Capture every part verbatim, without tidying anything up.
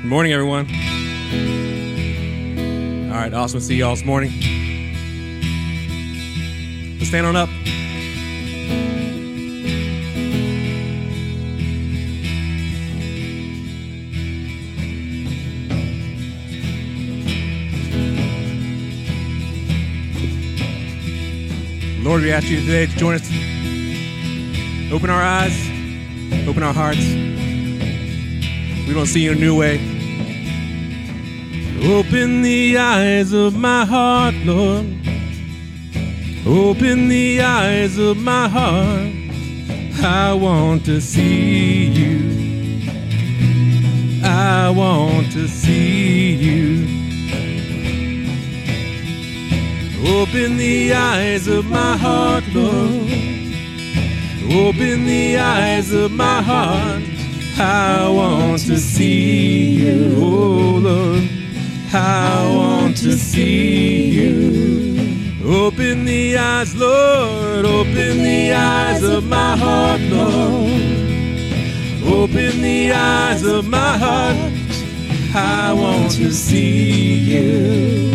Good morning, everyone. All right, awesome to see you all this morning. Let's stand on up. Lord, we ask you today to join us. Open our eyes, open our hearts. We want to see you in a new way. Open the eyes of my heart, Lord. Open the eyes of my heart. I want to see you. I want to see you. Open the eyes of my heart, Lord. Open the eyes of my heart. I want to see you, oh Lord. I want to see you. Open the eyes, Lord. Open the eyes of my heart, Lord. Open the eyes of my heart. I want to see you.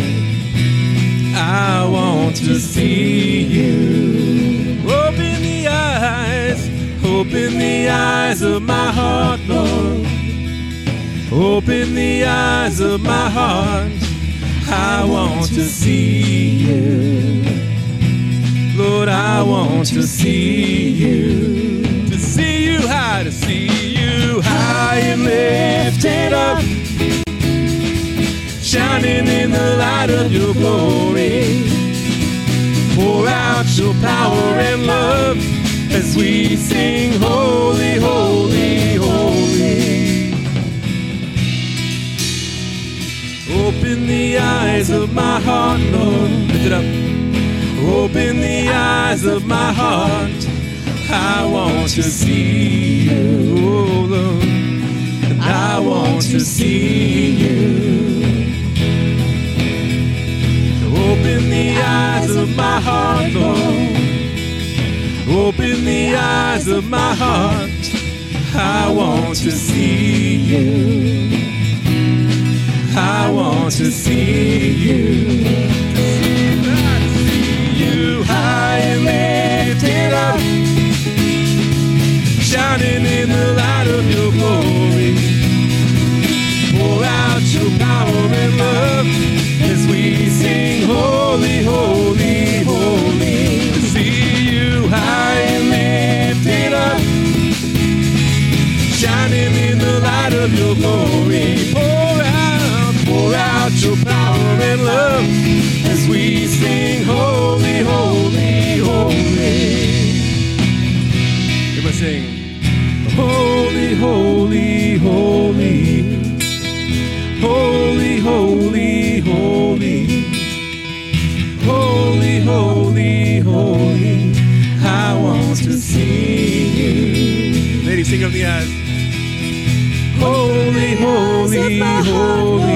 I want to see you. Open the eyes. Open the eyes of my heart, Lord. Open the eyes of my heart. I want to see you. Lord, I want to see you. To see you high, to see you high and lifted up, shining in the light of your glory. Pour out your power and love as we sing, holy, holy, holy. Open the eyes of my heart, Lord. Lift it up. Open the eyes of my heart. I want to see you, oh Lord. And I want to see you. Open the eyes of my heart, Lord. Open the eyes of my heart. I want to see you. I want to see you. To see you high and lifted up, shining in the light of your glory. Pour out your power and love as we sing, holy, holy, holy. To see you high and lifted up, shining in the light of your glory. Pour out, pour out your power and love as we sing, holy, holy, holy. Everybody sing, holy, holy, holy. Holy, holy, holy. Holy, holy, holy. I want to see you. Ladies, sing up the eyes. Holy, holy, holy.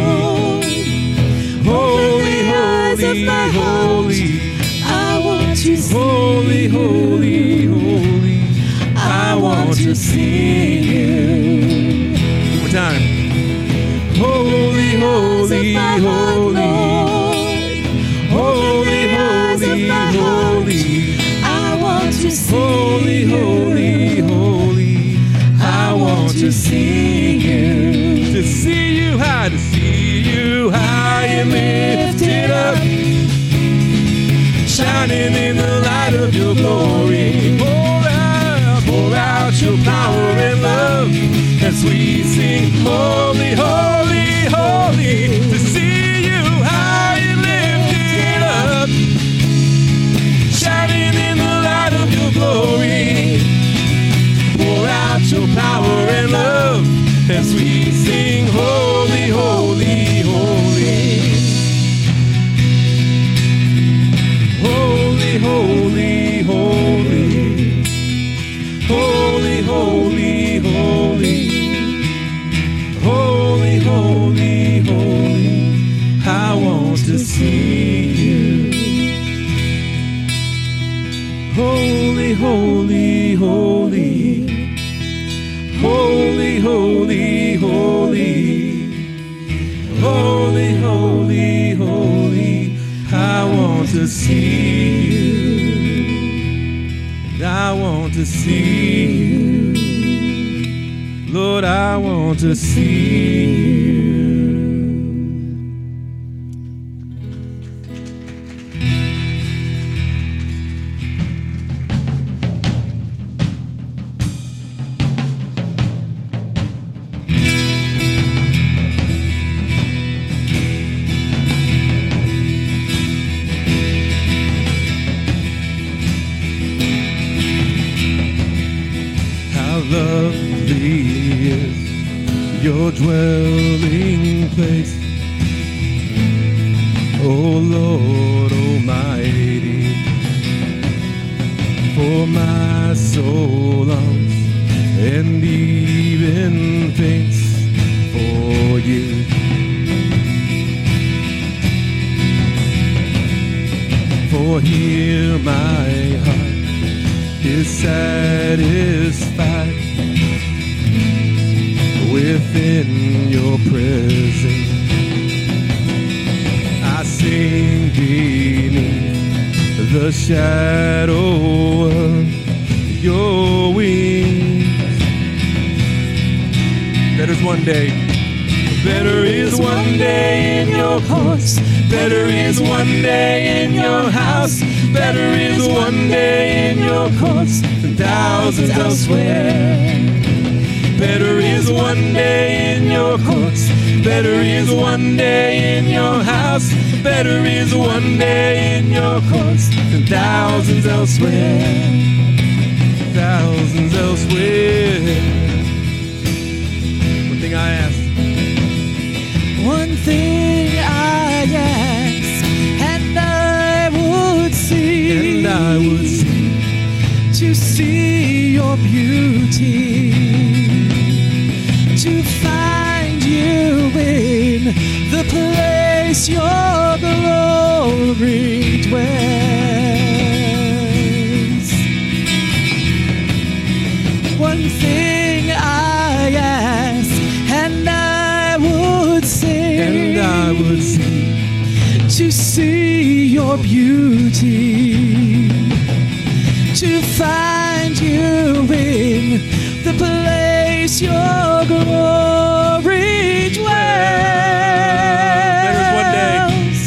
Holy, holy, holy. I want to see Holy, holy, holy. I want to see you. One more time. Holy, holy, holy. Holy, holy, holy. I want to see Holy, holy, holy. I want to see you. To see you high, to see you high and lifted up, shining in the light of your glory. Pour out, pour out your power and love as we sing, holy, holy, holy. To see you high and lifted up, shining in the light of your glory. Pour out your power and love as we sing, holy, holy, holy. Holy, holy, holy. Holy, holy, holy. Holy, holy, holy. I want to see you. Holy, holy, holy. Holy, holy, holy. Holy, holy, holy, I want to see you. I want to see you. Lord, I want to see you. Lovely is your dwelling place, O Lord Almighty. For my soul longs and even faints for you. For here my heart is satisfied within your presence. I sing beneath the shadow of your wings. Better's one day. Better is one day in your courts. Better is one day in your house. Better is one day in your courts than thousands elsewhere. Better is one day in your courts. Better is one day in your house. Better is one day in your courts than thousands elsewhere. Thousands elsewhere. One thing I ask. One thing I ask, and I would see, and I would see, to see your beauty, to find you in the place your glory dwells. One thing I ask, and I would sing, and I would sing, to see your beauty, to find you in the place your glory dwells.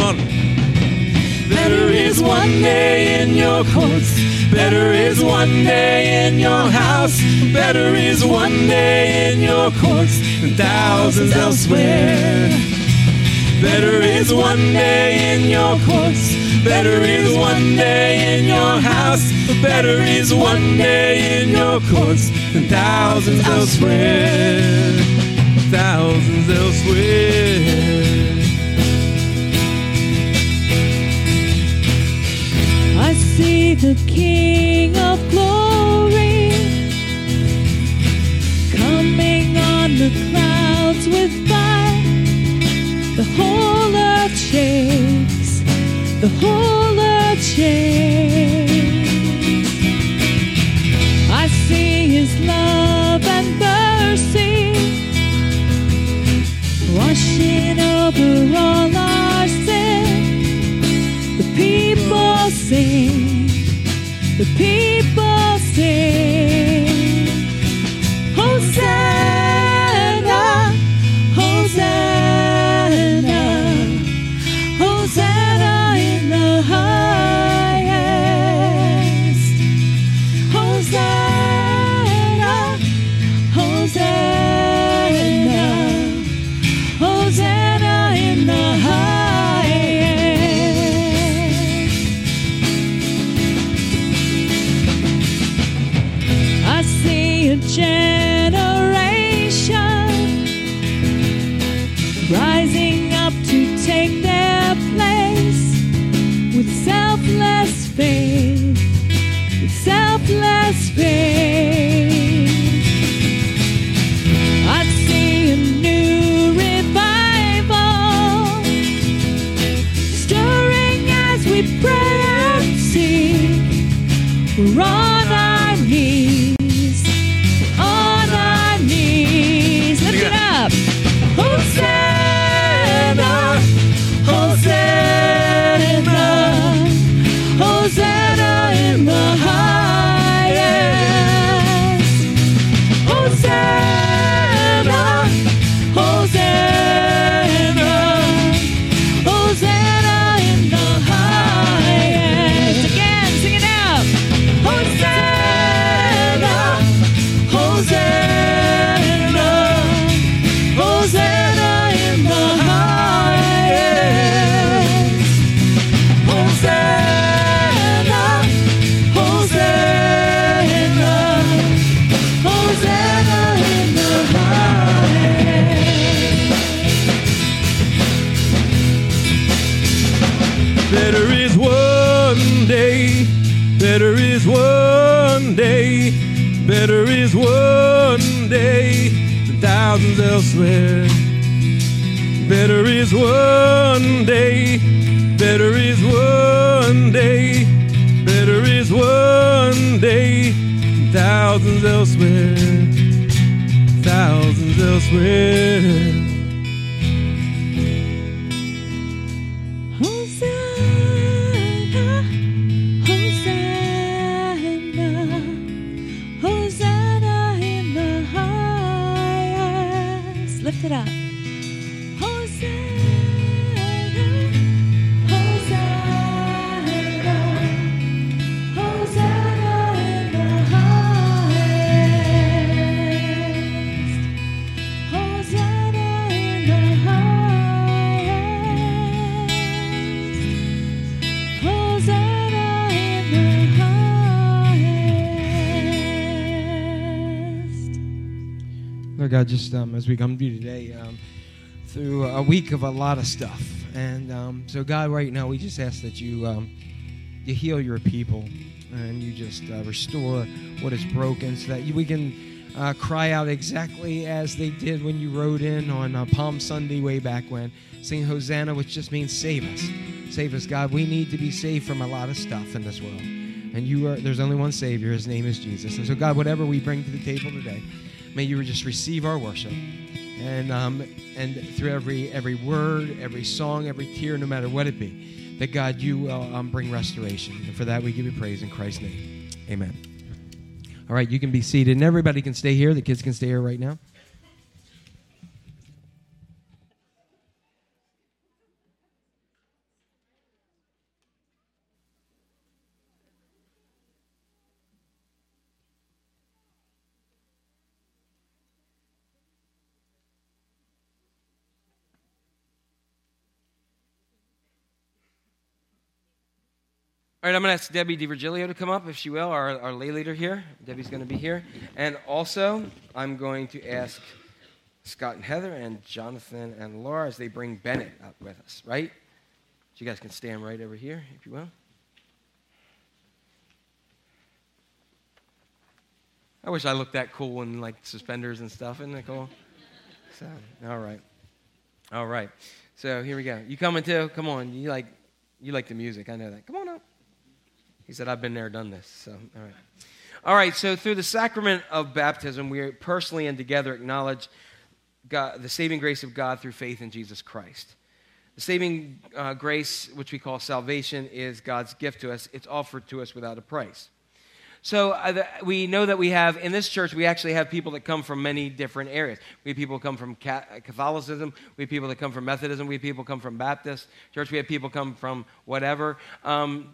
Better is one day in your courts. Better is one day in your house. Better is one day in your courts than thousands elsewhere. Better is one day in your courts. Better is one day in your house. Better is one day in your courts than thousands elsewhere. Thousands elsewhere. I see the King of Glory coming on the clouds with fire. The whole earth shakes, the whole earth shakes. I see his love and mercy washing over all our sin. The people sing, the people sing. Hosanna, Hosanna, Hosanna in the highest. Hosanna, Hosanna, Hosanna in the highest. I see a generation rising up to take their place with selfless faith, with selfless faith. I see a new revival stirring as we pray and seek. We're on our knees, on our knees. Lift it up. Hosanna. Better is one day, better is one day than thousands elsewhere. Better is one day, better is one day, better is one day than thousands elsewhere, thousands elsewhere. Hosanna, Hosanna, Hosanna in the highest. Lift it up. Lord God, just um, as we come to you today, um, through a week of a lot of stuff. And um, so, God, right now, we just ask that you um, you heal your people and you just uh, restore what is broken so that you, we can uh, cry out exactly as they did when you rode in on uh, Palm Sunday way back when, sing Hosanna, which just means save us. Save us, God. We need to be saved from a lot of stuff in this world. And you are there's only one Savior. His name is Jesus. And so, God, whatever we bring to the table today, may you just receive our worship, and um, and through every every word, every song, every tear, no matter what it be, that God, you will um, bring restoration. And for that, we give you praise in Christ's name. Amen. All right, you can be seated, and everybody can stay here. The kids can stay here right now. All right, I'm going to ask Debbie DiVirgilio to come up, if she will, our, our lay leader here. Debbie's going to be here. And also, I'm going to ask Scott and Heather and Jonathan and Laura as they bring Bennett up with us, right? So you guys can stand right over here, if you will. I wish I looked that cool in, like, suspenders and stuff. Isn't that cool? So, all right. All right. So, here we go. You coming, too? Come on. You like, you like the music. I know that. Come on up. He said, I've been there, done this. So, all right. All right, so through the sacrament of baptism, we personally and together acknowledge God, the saving grace of God through faith in Jesus Christ. The saving uh, grace, which we call salvation, is God's gift to us. It's offered to us without a price. So uh, the, we know that we have, in this church, we actually have people that come from many different areas. We have people who come from Catholicism. We have people that come from Methodism. We have people who come from Baptist church. We have people come from whatever. Um,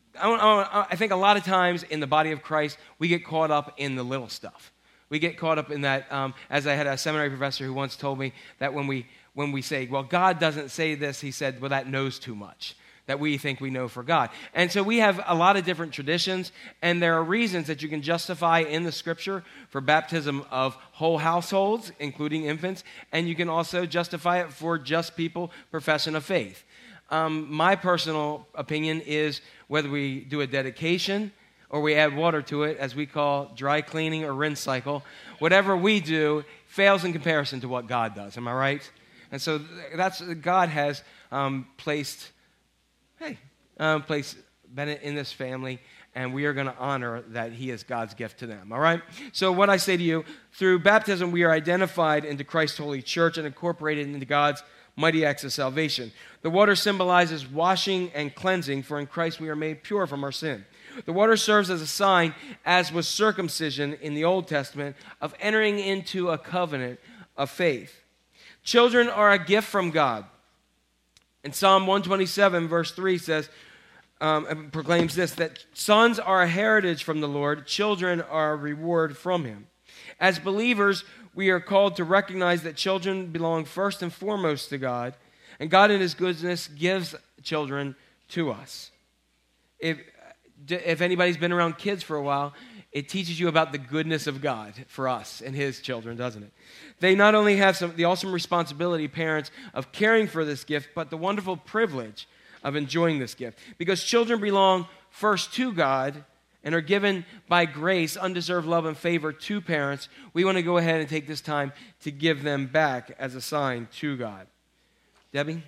I, I think a lot of times in the body of Christ, we get caught up in the little stuff. We get caught up in that, um, as I had a seminary professor who once told me that when we when we say, well, God doesn't say this, he said, well, that knows too much, that we think we know for God. And so we have a lot of different traditions, and there are reasons that you can justify in the Scripture for baptism of whole households, including infants, and you can also justify it for just people profession of faith. Um, my personal opinion is whether we do a dedication or we add water to it, as we call dry cleaning or rinse cycle, whatever we do fails in comparison to what God does. Am I right? And so that's God has um, placed, hey, um, placed Bennett in this family, and we are going to honor that he is God's gift to them. All right? So what I say to you, through baptism, we are identified into Christ's holy church and incorporated into God's mighty acts of salvation. The water symbolizes washing and cleansing, for in Christ we are made pure from our sin. The water serves as a sign, as was circumcision in the Old Testament, of entering into a covenant of faith. Children are a gift from God. In Psalm one twenty-seven, verse three says, um, and proclaims this, that sons are a heritage from the Lord, children are a reward from him. As believers, we are called to recognize that children belong first and foremost to God, and God in his goodness gives children to us. If, if anybody's been around kids for a while, it teaches you about the goodness of God for us and his children, doesn't it? They not only have some, the awesome responsibility, parents, of caring for this gift, but the wonderful privilege of enjoying this gift. Because children belong first to God and are given by grace undeserved love and favor to parents, we want to go ahead and take this time to give them back as a sign to God. Debbie?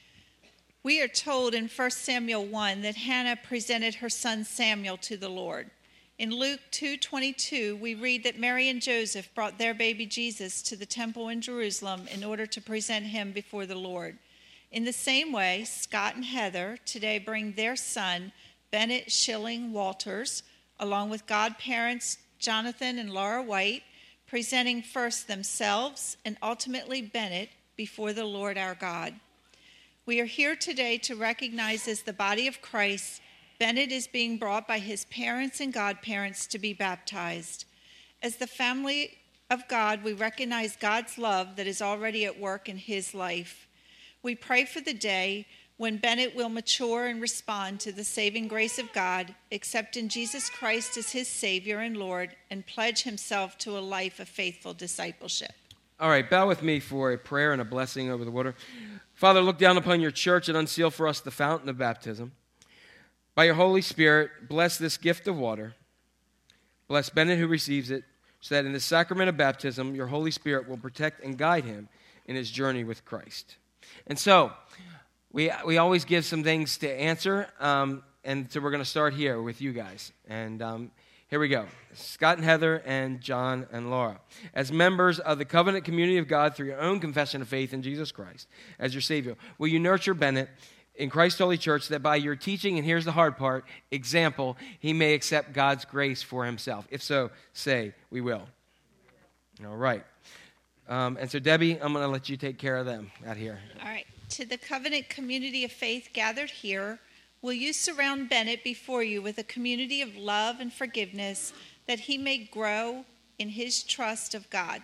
We are told in First Samuel one that Hannah presented her son Samuel to the Lord. In Luke two twenty-two, we read that Mary and Joseph brought their baby Jesus to the temple in Jerusalem in order to present him before the Lord. In the same way, Scott and Heather today bring their son, Bennett Schilling Walters, along with godparents Jonathan and Laura White, presenting first themselves and ultimately Bennett before the Lord our God. We are here today to recognize as the body of Christ, Bennett is being brought by his parents and godparents to be baptized. As the family of God, we recognize God's love that is already at work in his life. We pray for the day when Bennett will mature and respond to the saving grace of God, accepting Jesus Christ as his Savior and Lord, and pledge himself to a life of faithful discipleship. All right, bow with me for a prayer and a blessing over the water. Father, look down upon your church and unseal for us the fountain of baptism. By your Holy Spirit, bless this gift of water. Bless Bennett who receives it, so that in the sacrament of baptism, your Holy Spirit will protect and guide him in his journey with Christ. And so, we we always give some things to answer, um, and so we're going to start here with you guys. And um, here we go. Scott and Heather and John and Laura. As members of the covenant community of God through your own confession of faith in Jesus Christ as your Savior, will you nurture Bennett in Christ Holy Church that by your teaching, and here's the hard part, example, he may accept God's grace for himself? If so, say, we will. All right. Um, and so, Debbie, I'm going to let you take care of them out here. All right. To the covenant community of faith gathered here, will you surround Bennett before you with a community of love and forgiveness that he may grow in his trust of God?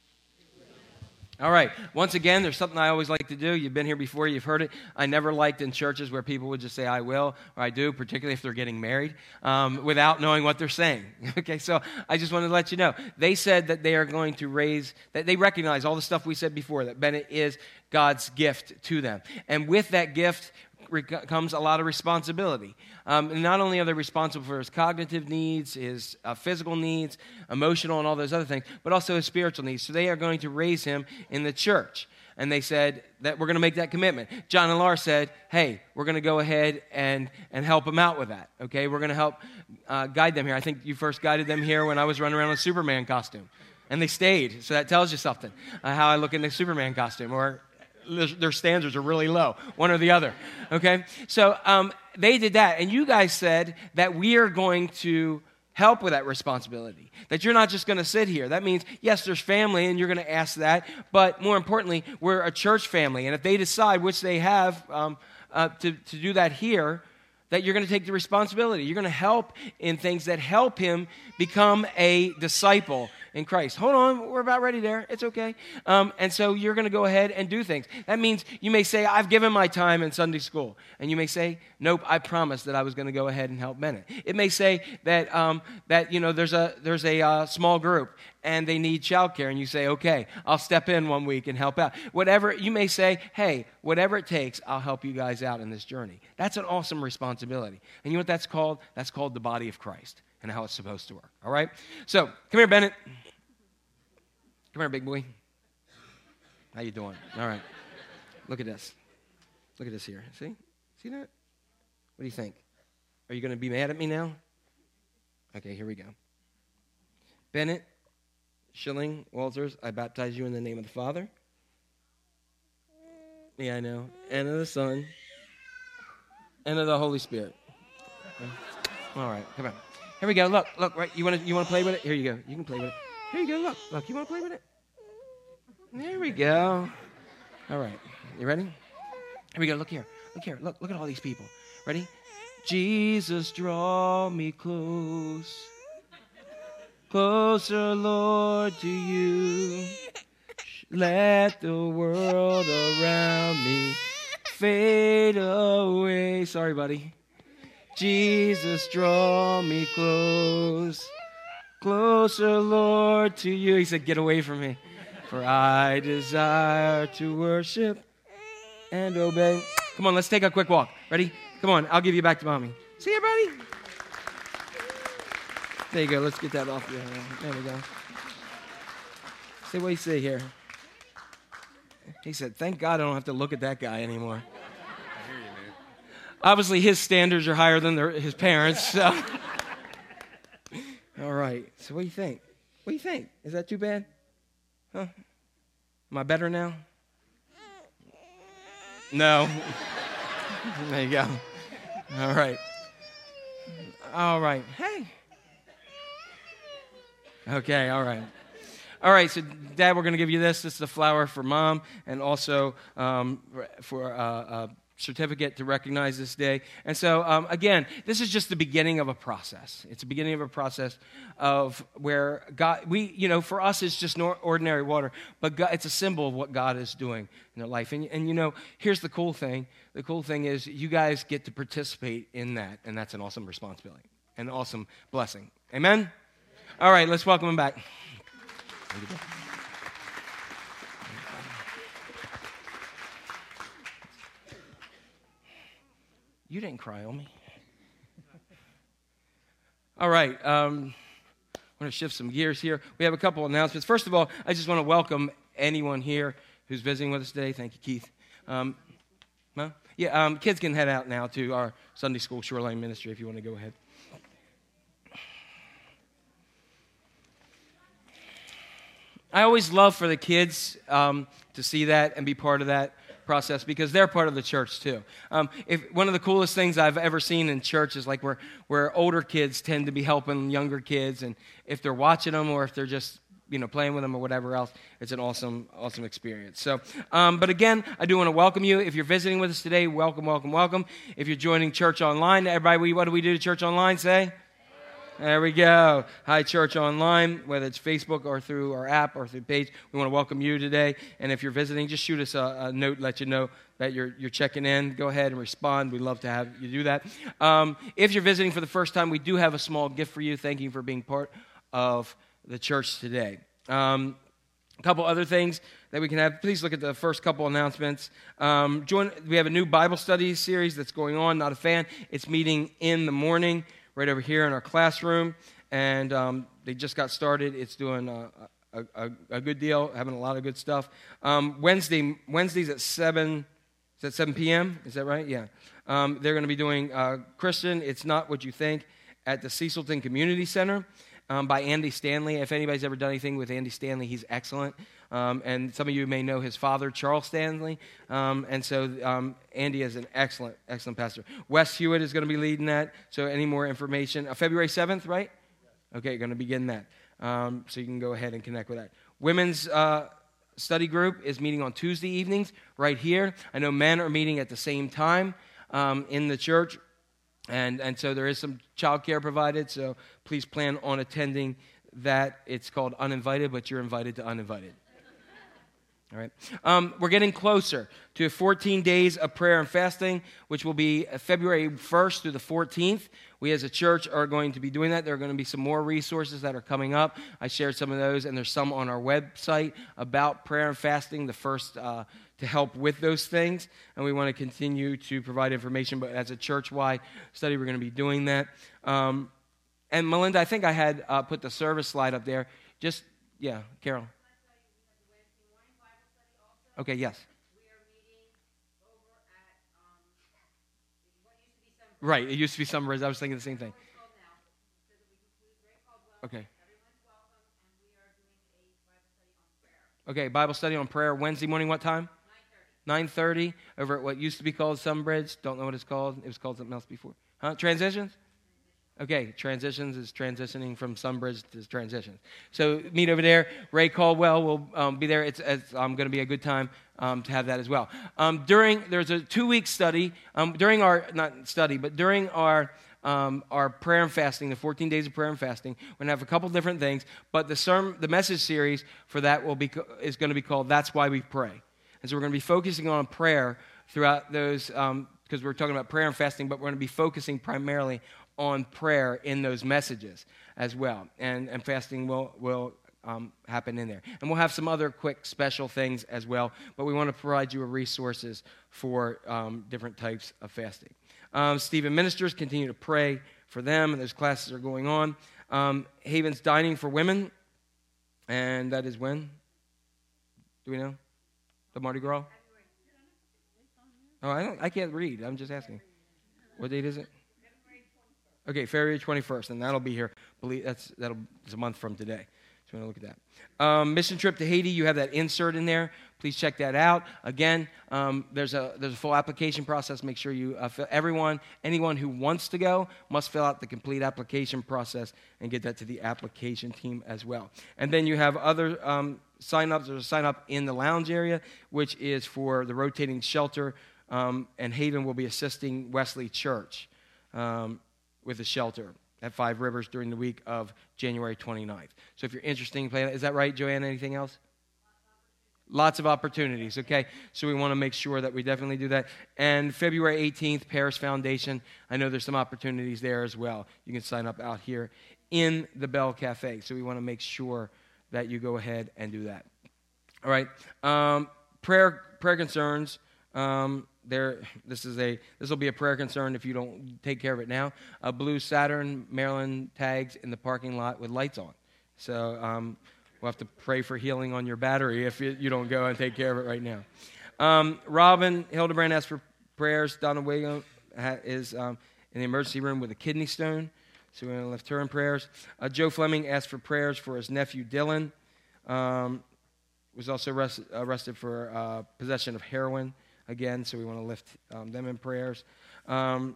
All right. Once again, there's something I always like to do. You've been here before. You've heard it. I never liked in churches where people would just say, I will, or I do, particularly if they're getting married, um, without knowing what they're saying. Okay, so I just wanted to let you know. They said that they are going to raise, that they recognize all the stuff we said before, that Bennett is God's gift to them. And with that gift comes a lot of responsibility. Um, and not only are they responsible for his cognitive needs, his uh, physical needs, emotional, and all those other things, but also his spiritual needs. So they are going to raise him in the church. And they said that we're going to make that commitment. John and Laura said, hey, we're going to go ahead and, and help them out with that. Okay, we're going to help uh, guide them here. I think you first guided them here when I was running around in a Superman costume. And they stayed, so that tells you something, uh, how I look in the Superman costume, or their standards are really low, one or the other, okay? So um, they did that, and you guys said that we are going to help with that responsibility, that you're not just going to sit here. That means, yes, there's family, and you're going to ask that, but more importantly, we're a church family, and if they decide, which they have, um, uh, to, to do that here, that you're going to take the responsibility. You're going to help in things that help him become a disciple in Christ. Hold on, we're about ready there. It's okay. Um, and so you're going to go ahead and do things. That means you may say, I've given my time in Sunday school. And you may say, nope, I promised that I was going to go ahead and help Bennett. It may say that, um, that you know, there's a, there's a uh, small group and they need childcare. And you say, okay, I'll step in one week and help out. Whatever, you may say, hey, whatever it takes, I'll help you guys out in this journey. That's an awesome responsibility. And you know what that's called? That's called the body of Christ and how it's supposed to work. All right? So, come here, Bennett. Come here, big boy. How you doing? All right. Look at this. Look at this here. See? See that? What do you think? Are you going to be mad at me now? Okay, here we go. Bennett Schilling Walters, I baptize you in the name of the Father. Yeah, I know. And of the Son. And of the Holy Spirit. Okay. All right, come on. Here we go. Look, look, right. You want to you want to play with it? Here you go. You can play with it. Here you go. Look, look. You want to play with it? There we go. All right. You ready? Here we go. Look here. Look here. Look, look at all these people. Ready? Jesus, draw me close. Closer, Lord, to you. Let the world around me fade away. Sorry, buddy. Jesus, draw me close. Closer, Lord, to you. He said, get away from me. For I desire to worship and obey. Come on, let's take a quick walk. Ready? Come on, I'll give you back to mommy. See you, buddy. There you go. Let's get that off you. There we go. See what you see here. He said, thank God I don't have to look at that guy anymore. I hear you, man. Obviously, his standards are higher than their, his parents. So. All right. So what do you think? What do you think? Is that too bad? Huh? Am I better now? No. There you go. All right. All right. Hey. Okay, all right. All right, so Dad, we're going to give you this. This is a flower for Mom, and also um, for uh, a certificate to recognize this day. And so, um, again, this is just the beginning of a process. It's the beginning of a process of where God, we, you know, for us, it's just nor- ordinary water, but God, it's a symbol of what God is doing in their life. And, and, you know, here's the cool thing. The cool thing is you guys get to participate in that, and that's an awesome responsibility, an awesome blessing. Amen? All right, let's welcome him back. You didn't cry on me. All right, um, I want to shift some gears here. We have a couple announcements. First of all, I just want to welcome anyone here who's visiting with us today. Thank you, Keith. Um, huh? Yeah, um, kids can head out now to our Sunday School Shoreline Ministry if you want to go ahead. I always love for the kids um, to see that and be part of that process because they're part of the church too. Um, if one of the coolest things I've ever seen in church is like where where older kids tend to be helping younger kids, and if they're watching them or if they're just you know playing with them or whatever else, it's an awesome awesome experience. So, um, but again, I do want to welcome you. If you're visiting with us today, welcome, welcome, welcome. If you're joining church online, everybody, what do we do to church online? Say. There we go. Hi, Church Online, whether it's Facebook or through our app or through page. We want to welcome you today. And if you're visiting, just shoot us a, a note, let you know that you're you're checking in. Go ahead and respond. We'd love to have you do that. Um, if you're visiting for the first time, we do have a small gift for you. Thank you for being part of the church today. Um, a couple other things that we can have. Please look at the first couple announcements. Um, join. We have a new Bible study series that's going on. Not a fan. It's meeting in the morning, right over here in our classroom, and um, they just got started. It's doing a, a, a, a good deal, having a lot of good stuff. Um, Wednesday, Wednesdays at seven. Is that seven p.m.? Is that right? Yeah. Um, they're going to be doing uh, Christian. It's Not What You Think at the Cecilton Community Center um, by Andy Stanley. If anybody's ever done anything with Andy Stanley, he's excellent. Um, and some of you may know his father, Charles Stanley. Um, and so um, Andy is an excellent, excellent pastor. Wes Hewitt is going to be leading that. So any more information? Uh, February seventh, right? Okay, going to begin that. Um, so you can go ahead and connect with that. Women's uh, study group is meeting on Tuesday evenings right here. I know men are meeting at the same time um, in the church. And, and so there is some child care provided. So please plan on attending that. It's called Uninvited, but you're invited to Uninvited. All right. Um, we're getting closer to fourteen days of prayer and fasting, which will be February first through the fourteenth. We as a church are going to be doing that. There are going to be some more resources that are coming up. I shared some of those, and there's some on our website about prayer and fasting, the first uh, to help with those things. And we want to continue to provide information, but as a church-wide study, we're going to be doing that. Um, and Melinda, I think I had uh, put the service slide up there. Just, yeah, Carol. Okay, yes. We are meeting over at um, what used to be some. Right, it used to be Sunbridge. I was thinking the same thing. It's called now, so that we conclude Great Caldwell. Okay. Everyone's welcome, and we are doing a Bible study on prayer. Okay, Bible study on prayer Wednesday morning. What time? nine thirty. nine thirty over at what used to be called Sunbridge. Don't know what it's called. It was called something else before. Huh? Transitions? Okay, transitions is transitioning from Sunbridge to transitions. So meet over there. Ray Caldwell will um, be there. It's, it's um, going to be a good time um, to have that as well. Um, during there's a two-week study um, during our not study, but during our um, our prayer and fasting, the fourteen days of prayer and fasting. We're going to have a couple different things, but the sermon, the message series for that will be is going to be called "That's Why We Pray," and so we're going to be focusing on prayer throughout those because um, we're talking about prayer and fasting, but we're going to be focusing primarily on prayer in those messages as well. And, and fasting will, will um, happen in there. And we'll have some other quick special things as well, but we want to provide you with resources for um, different types of fasting. Um, Stephen Ministers, continue to pray for them, and those classes are going on. Um, Haven's Dining for Women, and that is when? Do we know? The Mardi Gras? Oh, I don't. I can't read. I'm just asking. What date is it? Okay, February twenty-first, and that'll be here. Believe that's that'll it's a month from today. So we're going to look at that. Um, mission trip to Haiti. You have that insert in there. Please check that out. Again, um, there's a there's a full application process. Make sure you uh, fill, everyone anyone who wants to go must fill out the complete application process and get that to the application team as well. And then you have other um, sign-ups. There's a sign-up in the lounge area, which is for the rotating shelter. Um, and Haven will be assisting Wesley Church um, with the shelter at Five Rivers during the week of January twenty-ninth. So if you're interested in playing, is that right, Joanna? Anything else? Lots of opportunities, okay? So we want to make sure that we definitely do that. And February eighteenth, Paris Foundation. I know there's some opportunities there as well. You can sign up out here in the Bell Cafe. So we want to make sure that you go ahead and do that. All right. Um, prayer prayer concerns. Um, there, this is a this will be a prayer concern if you don't take care of it now. A blue Saturn Maryland tags in the parking lot with lights on. So um, we'll have to pray for healing on your battery if you, you don't go and take care of it right now. Um, Robin Hildebrand asked for prayers. Donna William is um, in the emergency room with a kidney stone, so we're going to lift her in prayers. Uh, Joe Fleming asked for prayers for his nephew Dylan. Um, was also arrested, arrested for uh, possession of heroin. Again, so we want to lift um, them in prayers. Um,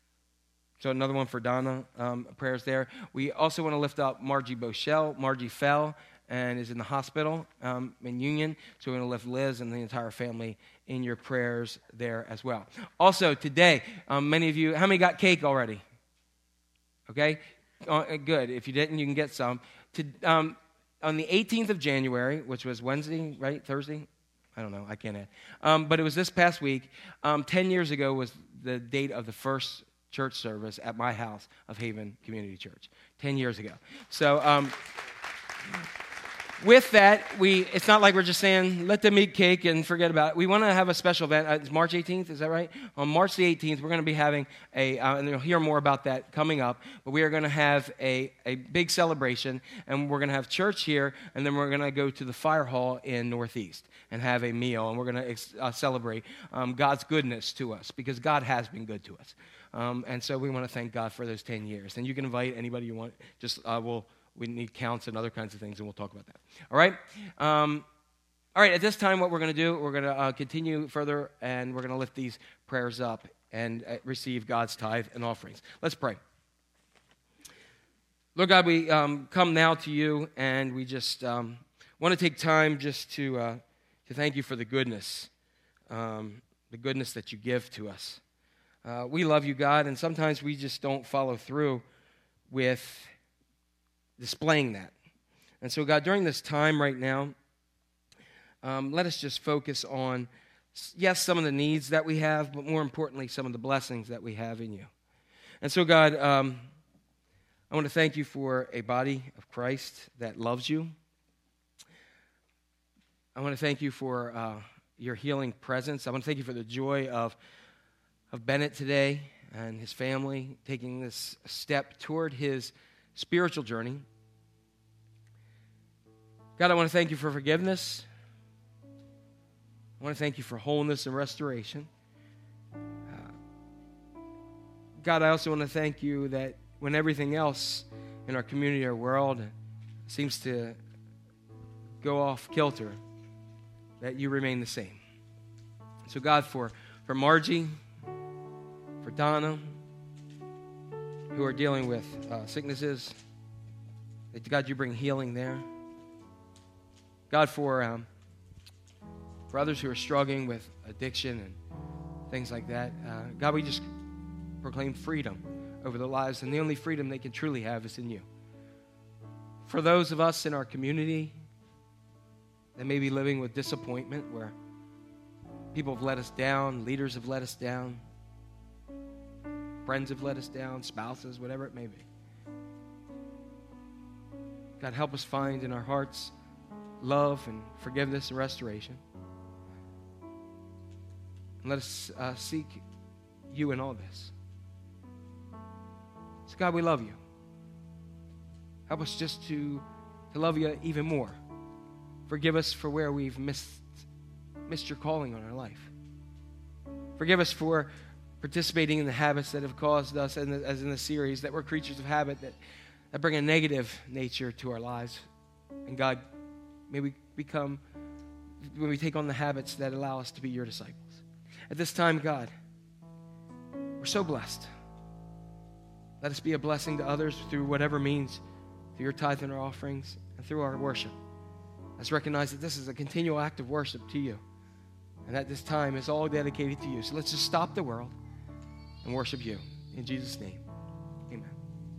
so another one for Donna, um, prayers there. We also want to lift up Margie Bochelle. Margie fell and is in the hospital um, in Union. So we want to lift Liz and the entire family in your prayers there as well. Also today, um, many of you, how many got cake already? Okay, uh, good. If you didn't, you can get some. To, um, on the eighteenth of January, which was Wednesday, right, Thursday? I don't know. I can't add. Um, but it was this past week. Um, Ten years ago was the date of the first church service at my house of Haven Community Church. Ten years ago. So um, with that, we it's not like we're just saying, let them eat cake and forget about it. We want to have a special event. Uh, it's March eighteenth, is that right? On March the eighteenth, we're going to be having a, uh, and you'll hear more about that coming up, but we are going to have a, a big celebration, and we're going to have church here, and then we're going to go to the fire hall in Northeast and have a meal, and we're going to ex- uh, celebrate um, God's goodness to us, because God has been good to us. Um, and so we want to thank God for those ten years. And you can invite anybody you want. Just uh, we'll we need counts and other kinds of things, and we'll talk about that. All right? Um, all right, at this time, what we're going to do, we're going to uh, continue further, and we're going to lift these prayers up and uh, receive God's tithe and offerings. Let's pray. Lord God, we um, come now to you, and we just um, want to take time just to... Uh, to thank you for the goodness, um, the goodness that you give to us. Uh, we love you, God, and sometimes we just don't follow through with displaying that. And so, God, during this time right now, um, let us just focus on, yes, some of the needs that we have, but more importantly, some of the blessings that we have in you. And so, God, um, I want to thank you for a body of Christ that loves you. I want to thank you for uh, your healing presence. I want to thank you for the joy of, of Bennett today and his family taking this step toward his spiritual journey. God, I want to thank you for forgiveness. I want to thank you for wholeness and restoration. Uh, God, I also want to thank you that when everything else in our community or world seems to go off kilter, that you remain the same. So God, for, for Margie, for Donna, who are dealing with uh, sicknesses, that God, you bring healing there. God, for, um, for others who are struggling with addiction and things like that, uh, God, we just proclaim freedom over their lives, and the only freedom they can truly have is in you. For those of us in our community that may be living with disappointment, where people have let us down, leaders have let us down, friends have let us down, spouses, whatever it may be. God, help us find in our hearts love and forgiveness and restoration. And let us uh, seek you in all this. So God, we love you. Help us just to, to love you even more. Forgive us for where we've missed, missed your calling on our life. Forgive us for participating in the habits that have caused us, in the, as in the series, that we're creatures of habit that, that bring a negative nature to our lives. And God, may we become, when we take on the habits that allow us to be your disciples. At this time, God, we're so blessed. Let us be a blessing to others through whatever means, through your tithe and our offerings, and through our worship. Let's recognize that this is a continual act of worship to you, and that this time is all dedicated to you. So let's just stop the world and worship you. In Jesus' name, amen.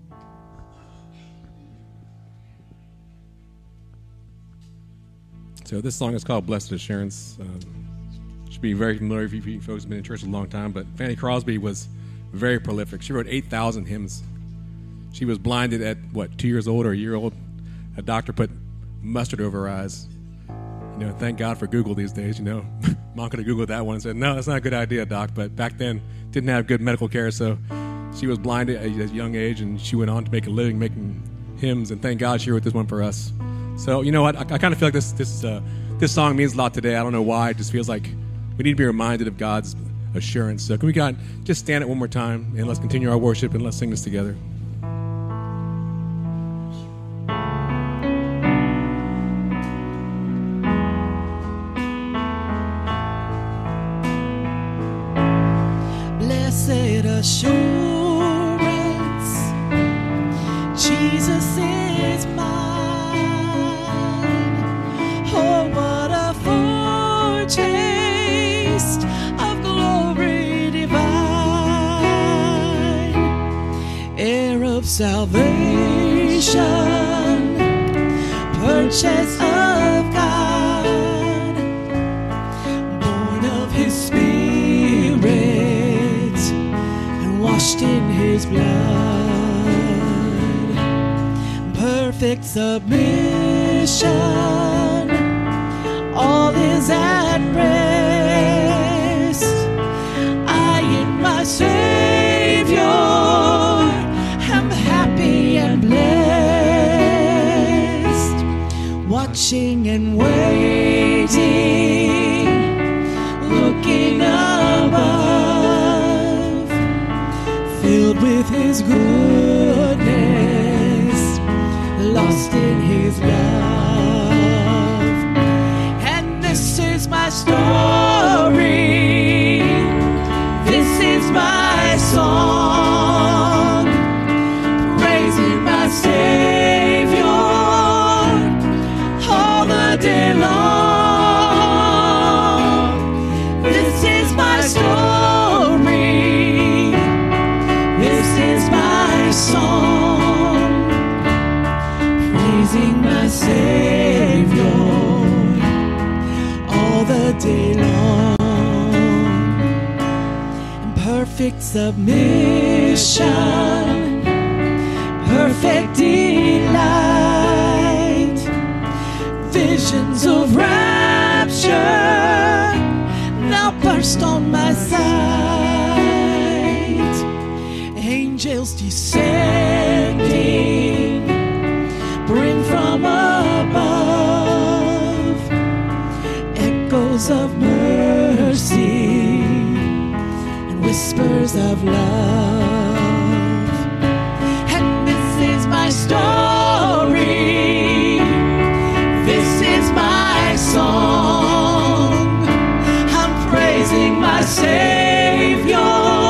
So this song is called Blessed Assurance. Um, should be very familiar if you folks have been in church a long time, but Fanny Crosby was very prolific. She wrote eight thousand hymns. She was blinded at, what, two years old or a year old? A doctor put mustard over her eyes. You know, thank God for Google these days, you know. Mom could have Googled that one and said, no, that's not a good idea, doc. But back then, didn't have good medical care, so she was blinded at a young age, and she went on to make a living making hymns, and thank God she wrote this one for us. So, you know what, I, I kind of feel like this this uh, this song means a lot today. I don't know why. It just feels like we need to be reminded of God's assurance. So can we God just stand it one more time, and let's continue our worship, and let's sing this together. Blessed assurance, Jesus is mine. Oh, what a foretaste of glory divine, heir of salvation, purchase of God, born of his Spirit, washed in his blood, perfect submission, all is at rest. I in my Savior am happy and blessed, watching and waiting, looking above, filled with his goodness, lost in his love. And this is my story, this is my song, praising my Savior all the day long. This is my story, this is my song, praising my Savior all the day long. In perfect submission, perfect delight, visions of rapture now burst on my sight. Angels descending, bring from above echoes of mercy and whispers of love. And this is my story, this is my song, I'm praising my Savior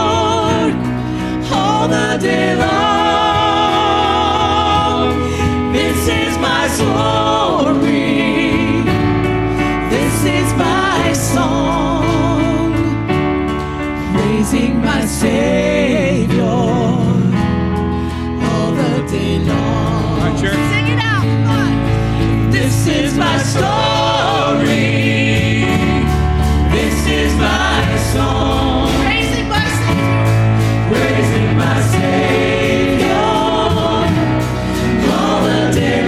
all the day long. This is my story, this is my song, praising my Savior all the day long. All right, church. Sing it out, come on. This is my story, this is my song, praising my Savior, praising my Savior all the day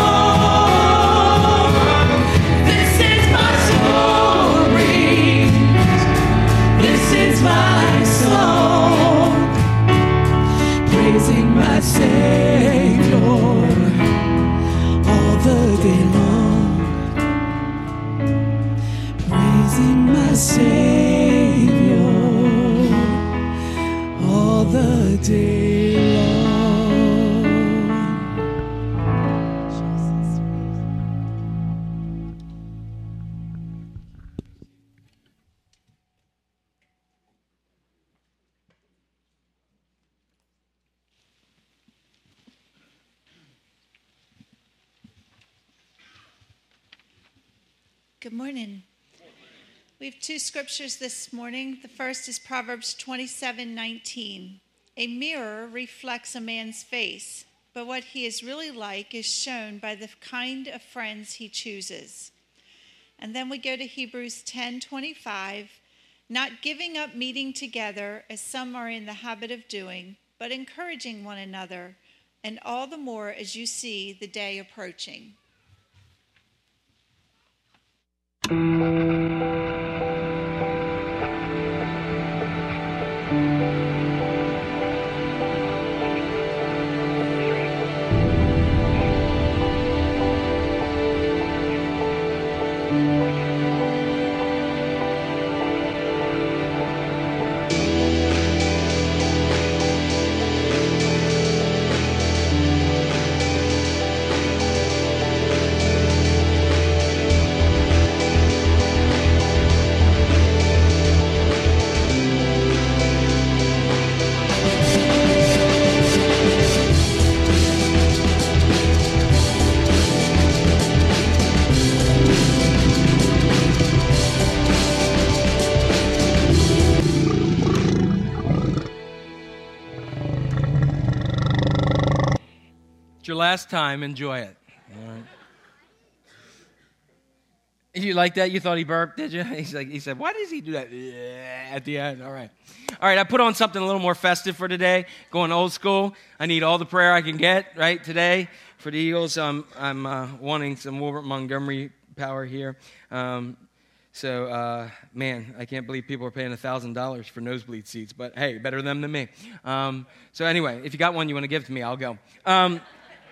long. This is my story, this is my song, praising praising my Savior all the day long, praising my Savior all the day long. Good morning. We have two scriptures this morning. The first is Proverbs twenty-seven nineteen. A mirror reflects a man's face, but what he is really like is shown by the kind of friends he chooses. And then we go to Hebrews ten twenty-five, not giving up meeting together as some are in the habit of doing, but encouraging one another, and all the more as you see the day approaching. Your last time, enjoy it. All right. You like that? You thought he burped, did you? He's like, he said, why does he do that at the end? All right. All right, I put on something a little more festive for today, going old school. I need all the prayer I can get, right, today for the Eagles. Um, I'm uh, wanting some Wilbert Montgomery power here. Um, so, uh, man, I can't believe people are paying one thousand dollars for nosebleed seats, but hey, better them than me. Um, so anyway, if you got one you want to give to me, I'll go. Um,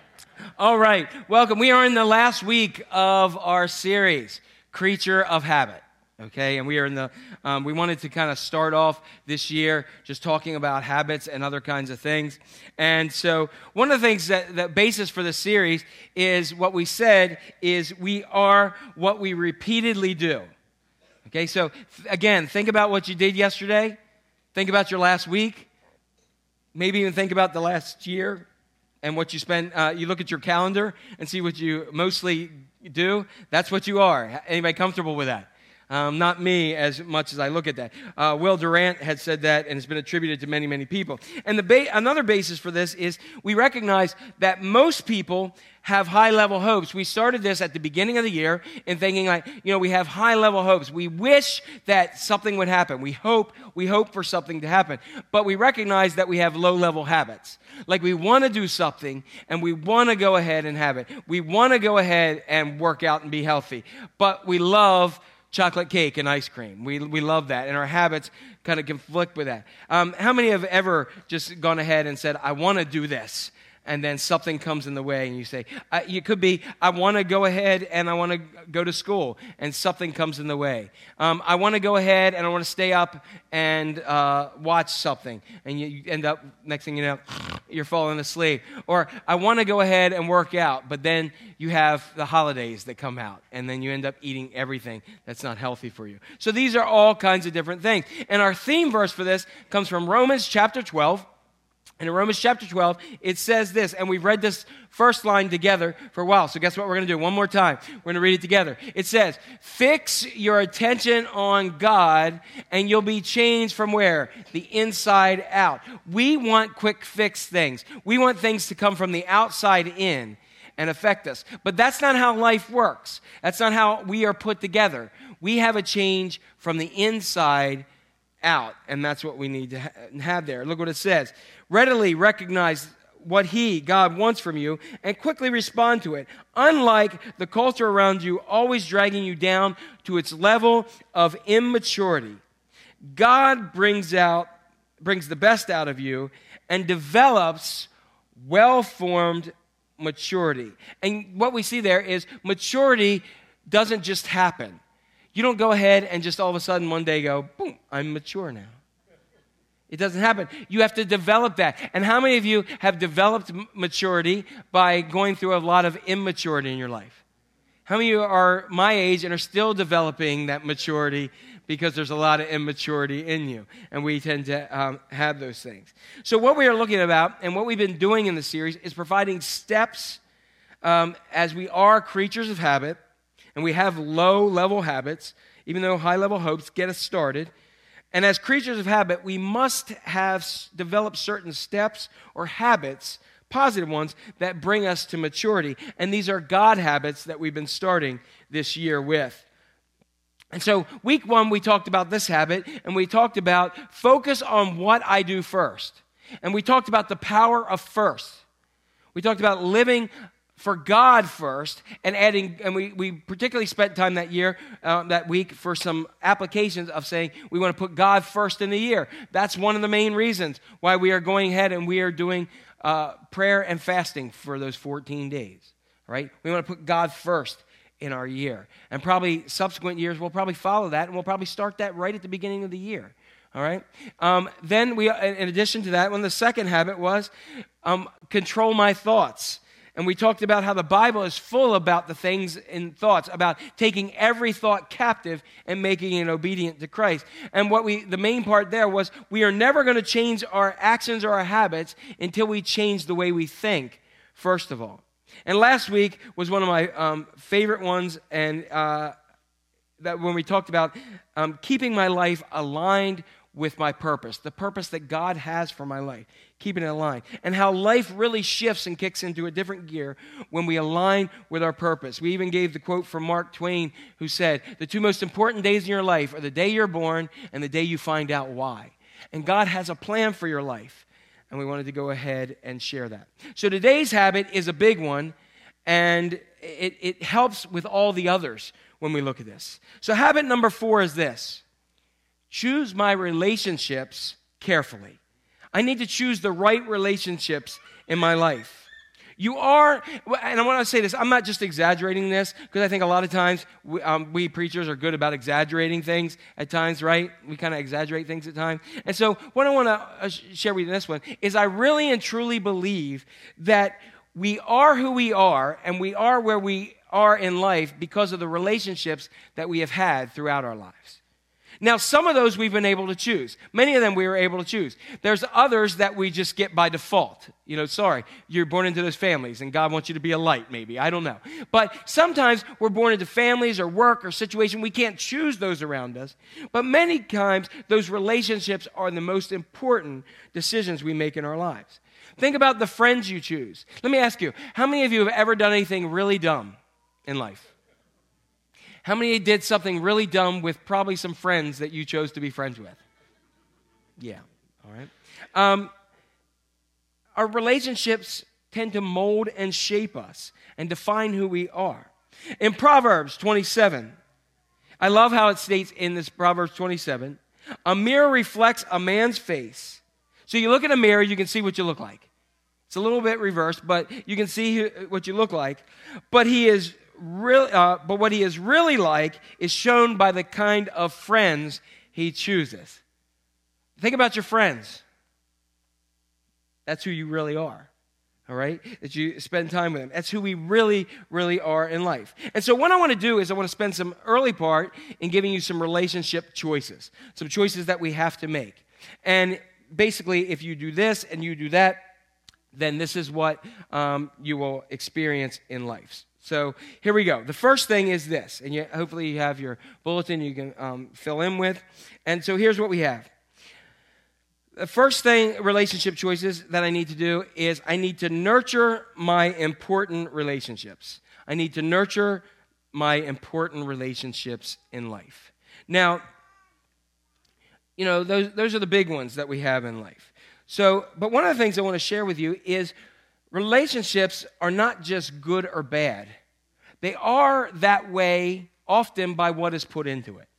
All right, welcome. We are in the last week of our series, Creature of Habit, okay? And we are in the, um, we wanted to kind of start off this year just talking about habits and other kinds of things. And so one of the things that, the basis for the series is what we said is we are what we repeatedly do, okay? So again, think about what you did yesterday. Think about your last week. Maybe even think about the last year. And what you spend, uh, you look at your calendar and see what you mostly do. That's what you are. Anybody comfortable with that? Um, not me as much as I look at that. Uh, Will Durant had said that, and it's been attributed to many, many people. And the ba- another basis for this is we recognize that most people have high-level hopes. We started this at the beginning of the year in thinking like, you know, we have high-level hopes. We wish that something would happen. We hope, we hope for something to happen. But we recognize that we have low-level habits. Like we want to do something, and we want to go ahead and have it. We want to go ahead and work out and be healthy. But we love chocolate cake and ice cream. We we love that, and our habits kind of conflict with that. Um, how many have ever just gone ahead and said, I want to do this, and then something comes in the way, and you say, I, it could be, I want to go ahead and I want to go to school, and something comes in the way. Um, I want to go ahead and I want to stay up and uh, watch something, and you, you end up, next thing you know, you're falling asleep. Or I want to go ahead and work out, but then you have the holidays that come out, and then you end up eating everything that's not healthy for you. So these are all kinds of different things. And our theme verse for this comes from Romans chapter twelve. And in Romans chapter twelve, it says this, and we've read this first line together for a while. So guess what we're going to do? One more time. We're going to read it together. It says, fix your attention on God, and you'll be changed from where? The inside out. We want quick fix things. We want things to come from the outside in and affect us. But that's not how life works. That's not how we are put together. We have a change from the inside out, and that's what we need to ha- have there. Look what it says. Readily recognize what He, God, wants from you and quickly respond to it. Unlike the culture around you always dragging you down to its level of immaturity, God brings out, brings the best out of you and develops well-formed maturity. And what we see there is maturity doesn't just happen. You don't go ahead and just all of a sudden one day go, boom, I'm mature now. It doesn't happen. You have to develop that. And how many of you have developed maturity by going through a lot of immaturity in your life? How many of you are my age and are still developing that maturity because there's a lot of immaturity in you? And we tend to um, have those things. So what we are looking about and what we've been doing in the series is providing steps um, as we are creatures of habit and we have low-level habits, even though high-level hopes get us started. And as creatures of habit, we must have developed certain steps or habits, positive ones, that bring us to maturity. And these are God habits that we've been starting this year with. And so week one, we talked about this habit, and we talked about focus on what I do first. And we talked about the power of first. We talked about living for God first, and adding, and we, we particularly spent time that year, uh, that week, for some applications of saying we want to put God first in the year. That's one of the main reasons why we are going ahead and we are doing uh, prayer and fasting for those fourteen days, right? We want to put God first in our year. And probably subsequent years, we'll probably follow that, and we'll probably start that right at the beginning of the year, all right? Um, then, we, in addition to that, one, the second habit was um, control my thoughts. And we talked about how the Bible is full about the things in thoughts, about taking every thought captive and making it obedient to Christ. And what we, the main part there was we are never going to change our actions or our habits until we change the way we think, first of all. And last week was one of my um, favorite ones, and uh, that when we talked about um, keeping my life aligned with my purpose, the purpose that God has for my life, keeping it aligned, and how life really shifts and kicks into a different gear when we align with our purpose. We even gave the quote from Mark Twain, who said, the two most important days in your life are the day you're born and the day you find out why. And God has a plan for your life, and we wanted to go ahead and share that. So today's habit is a big one, and it, it helps with all the others when we look at this. So habit number four is this: choose my relationships carefully. I need to choose the right relationships in my life. You are, and I want to say this, I'm not just exaggerating this, because I think a lot of times we, um, we preachers are good about exaggerating things at times, right? We kind of exaggerate things at times. And so what I want to uh, share with you in this one is I really and truly believe that we are who we are, and we are where we are in life because of the relationships that we have had throughout our lives. Now, some of those we've been able to choose. Many of them we were able to choose. There's others that we just get by default. You know, sorry, you're born into those families, and God wants you to be a light, maybe. I don't know. But sometimes we're born into families or work or situation. We can't choose those around us. But many times, those relationships are the most important decisions we make in our lives. Think about the friends you choose. Let me ask you, how many of you have ever done anything really dumb in life? How many did something really dumb with probably some friends that you chose to be friends with? Yeah, all right. Um, our relationships tend to mold and shape us and define who we are. In Proverbs twenty-seven, I love how it states in this Proverbs twenty-seven, a mirror reflects a man's face. So you look at a mirror, you can see what you look like. It's a little bit reversed, but you can see what you look like. But he is Really, uh, but what he is really like is shown by the kind of friends he chooses. Think about your friends. That's who you really are, all right? That you spend time with them. That's who we really, really are in life. And so what I want to do is I want to spend some early part in giving you some relationship choices, some choices that we have to make. And basically, if you do this and you do that, then this is what um, you will experience in life. So here we go. The first thing is this, and you, hopefully you have your bulletin you can um, fill in with. And so here's what we have. The first thing, relationship choices that I need to do is I need to nurture my important relationships. I need to nurture my important relationships in life. Now, you know, those, those are the big ones that we have in life. So, but one of the things I want to share with you is relationships are not just good or bad. They are that way often by what is put into it.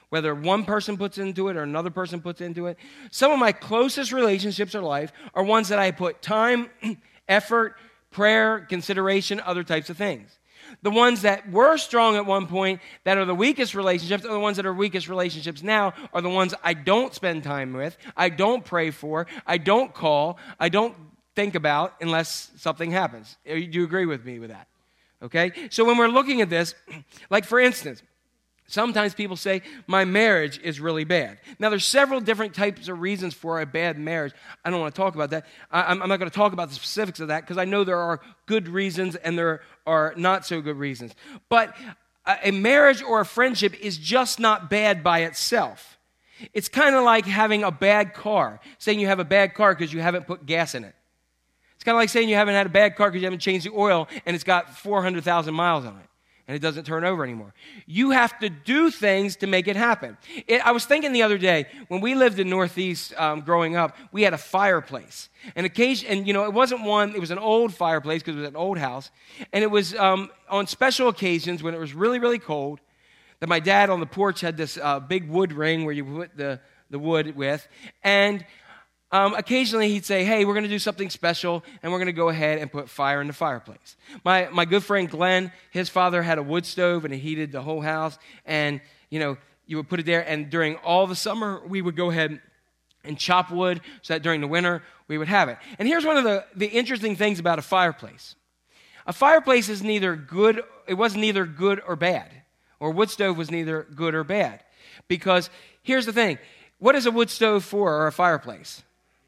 whether one person puts into it or another person puts into it. Some of my closest relationships in life are ones that I put time, effort, prayer, consideration, other types of things. The ones that were strong at one point, that are the weakest relationships, are the ones that are weakest relationships now, are the ones I don't spend time with, I don't pray for, I don't call, I don't think about unless something happens. Do you agree with me with that? Okay? So when we're looking at this, like for instance, sometimes people say, my marriage is really bad. Now, there's several different types of reasons for a bad marriage. I don't want to talk about that. I, I'm not going to talk about the specifics of that because I know there are good reasons and there are not so good reasons. But a, a marriage or a friendship is just not bad by itself. It's kind of like having a bad car, saying you have a bad car because you haven't put gas in it. It's kind of like saying you haven't had a bad car because you haven't changed the oil and it's got four hundred thousand miles on it. And it doesn't turn over anymore. You have to do things to make it happen. It, I was thinking the other day, when we lived in Northeast um, growing up, we had a fireplace. And occasion, and you know, it wasn't one, it was an old fireplace because it was an old house. And it was um, on special occasions when it was really, really cold, that my dad on the porch had this uh, big wood ring where you put the, the wood with. And Um, occasionally he'd say, hey, we're going to do something special, and we're going to go ahead and put fire in the fireplace. My my good friend Glenn, his father had a wood stove, and it heated the whole house, and, you know, you would put it there, and during all the summer, we would go ahead and chop wood so that during the winter, we would have it. And here's one of the, the interesting things about a fireplace. A fireplace is neither good, it was neither good or bad, or a wood stove was neither good or bad, because here's the thing. What is a wood stove for, or a fireplace?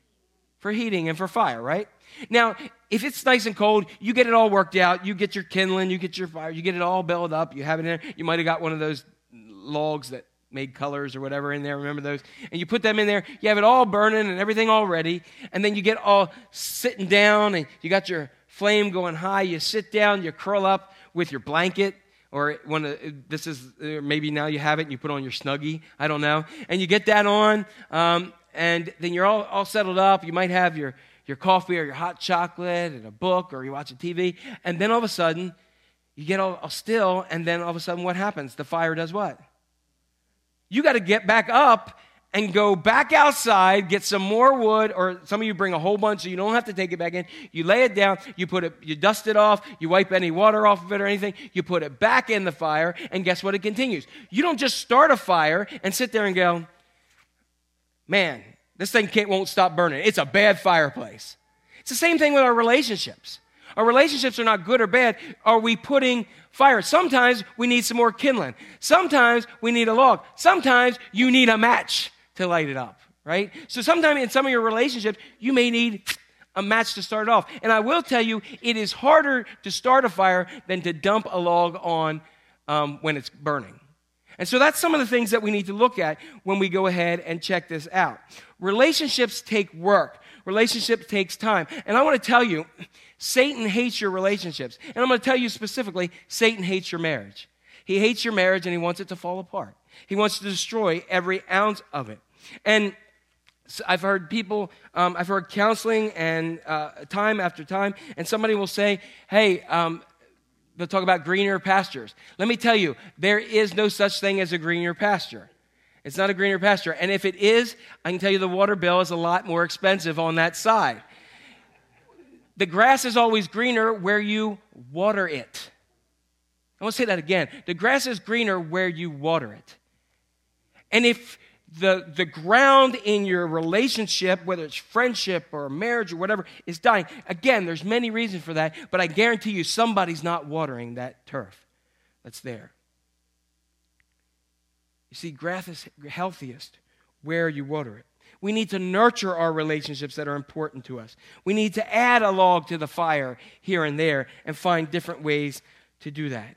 For heating and for fire, right? Now, if it's nice and cold, you get it all worked out. You get your kindling, you get your fire, you get it all built up. You have it in there. You might have got one of those logs that made colors or whatever in there. Remember those? And you put them in there. You have it all burning and everything all ready. And then you get all sitting down and you got your flame going high. You sit down, you curl up with your blanket. Or when uh, this is, uh, maybe now you have it and you put on your Snuggie. I don't know. And you get that on. Um, And then you're all, all settled up. You might have your, your coffee or your hot chocolate and a book, or you're watching T V. And then all of a sudden, you get all, all still, and then all of a sudden what happens? The fire does what? You got to get back up and go back outside, get some more wood, or some of you bring a whole bunch so you don't have to take it back in. You lay it down, you put it, you dust it off, you wipe any water off of it or anything, you put it back in the fire, and guess what? It continues. You don't just start a fire and sit there and go, man, this thing can't, won't stop burning. It's a bad fireplace. It's the same thing with our relationships. Our relationships are not good or bad. Are we putting fire? Sometimes we need some more kindling. Sometimes we need a log. Sometimes you need a match to light it up, right? So sometimes in some of your relationships, you may need a match to start off. And I will tell you, it is harder to start a fire than to dump a log on um, when it's burning. And so that's some of the things that we need to look at when we go ahead and check this out. Relationships take work. Relationships takes time. And I want to tell you, Satan hates your relationships. And I'm going to tell you specifically, Satan hates your marriage. He hates your marriage and he wants it to fall apart. He wants to destroy every ounce of it. And I've heard people, um, I've heard counseling and uh, time after time, and somebody will say, hey, um, they'll talk about greener pastures. Let me tell you, there is no such thing as a greener pasture. It's not a greener pasture. And if it is, I can tell you the water bill is a lot more expensive on that side. The grass is always greener where you water it. I want to say that again. The grass is greener where you water it. And if the, the ground in your relationship, whether it's friendship or marriage or whatever, is dying, again, there's many reasons for that, but I guarantee you somebody's not watering that turf that's there. You see, grass is healthiest where you water it. We need to nurture our relationships that are important to us. We need to add a log to the fire here and there and find different ways to do that.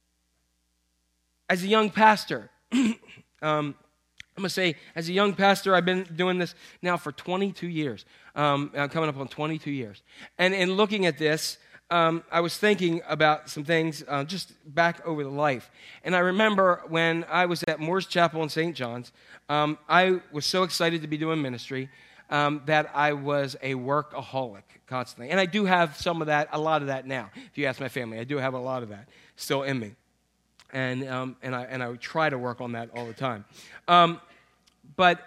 As a young pastor, um, I'm going to say, as a young pastor, I've been doing this now for twenty-two years. Um, I'm coming up on twenty-two years. And in looking at this, um, I was thinking about some things uh, just back over the life. And I remember when I was at Moore's Chapel in Saint John's, um, I was so excited to be doing ministry um, that I was a workaholic constantly. And I do have some of that, a lot of that now. If you ask my family, I do have a lot of that still in me. And um, and I and I would try to work on that all the time. Um, but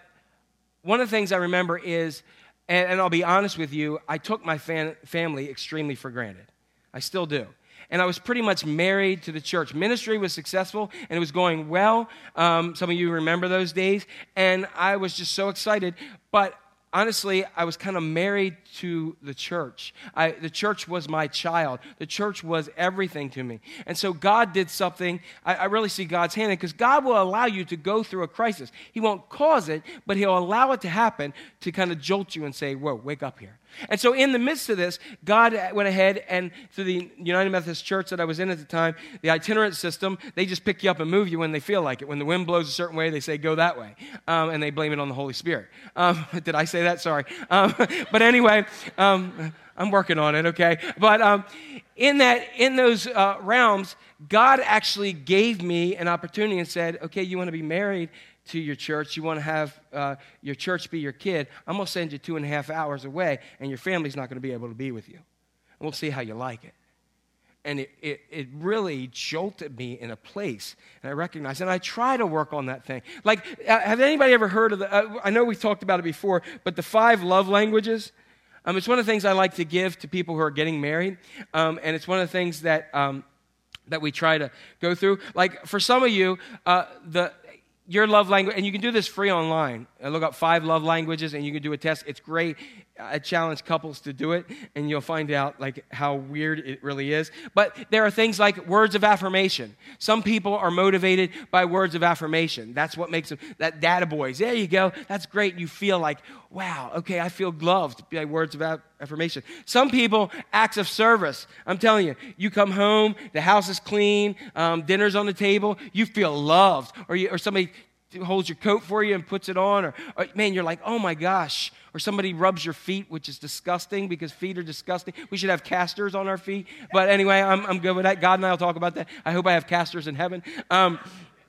one of the things I remember is, and, and I'll be honest with you, I took my fan, family extremely for granted. I still do. And I was pretty much married to the church. Ministry was successful, and it was going well. Um, some of you remember those days. And I was just so excited. But honestly, I was kind of married to the church. I, the church was my child. The church was everything to me. And so God did something. I, I really see God's hand in it, because God will allow you to go through a crisis. He won't cause it, but he'll allow it to happen to kind of jolt you and say, whoa, wake up here. And so in the midst of this, God went ahead and through the United Methodist Church that I was in at the time, the itinerant system, they just pick you up and move you when they feel like it. When the wind blows a certain way, they say, go that way. Um, and they blame it on the Holy Spirit. Um, did I say that? Sorry. Um, but anyway, um, I'm working on it, okay? But um, in that, in those uh, realms, God actually gave me an opportunity and said, okay, you want to be married to your church, you want to have uh, your church be your kid, I'm going to send you two and a half hours away, and your family's not going to be able to be with you. And we'll see how you like it. And it, it, it really jolted me in a place, and I recognized, and I try to work on that thing. Like, uh, have anybody ever heard of the, uh, I know we've talked about it before, but the five love languages? Um, it's one of the things I like to give to people who are getting married, um, and it's one of the things that um, that we try to go through. Like, for some of you, uh, the your love language, and you can do this free online. I look up five love languages, and you can do a test. It's great. I challenge couples to do it, and you'll find out like how weird it really is. But there are things like words of affirmation. Some people are motivated by words of affirmation. That's what makes them, that data boys. There you go. That's great. You feel like, wow, okay, I feel loved by words of affirmation. Some people, acts of service. I'm telling you, you come home, the house is clean, um, dinner's on the table, you feel loved. Or, you, or somebody holds your coat for you and puts it on. Or, or, man, you're like, oh my gosh. Or somebody rubs your feet, which is disgusting because feet are disgusting. We should have casters on our feet. But anyway, I'm, I'm good with that. God and I will talk about that. I hope I have casters in heaven. Um,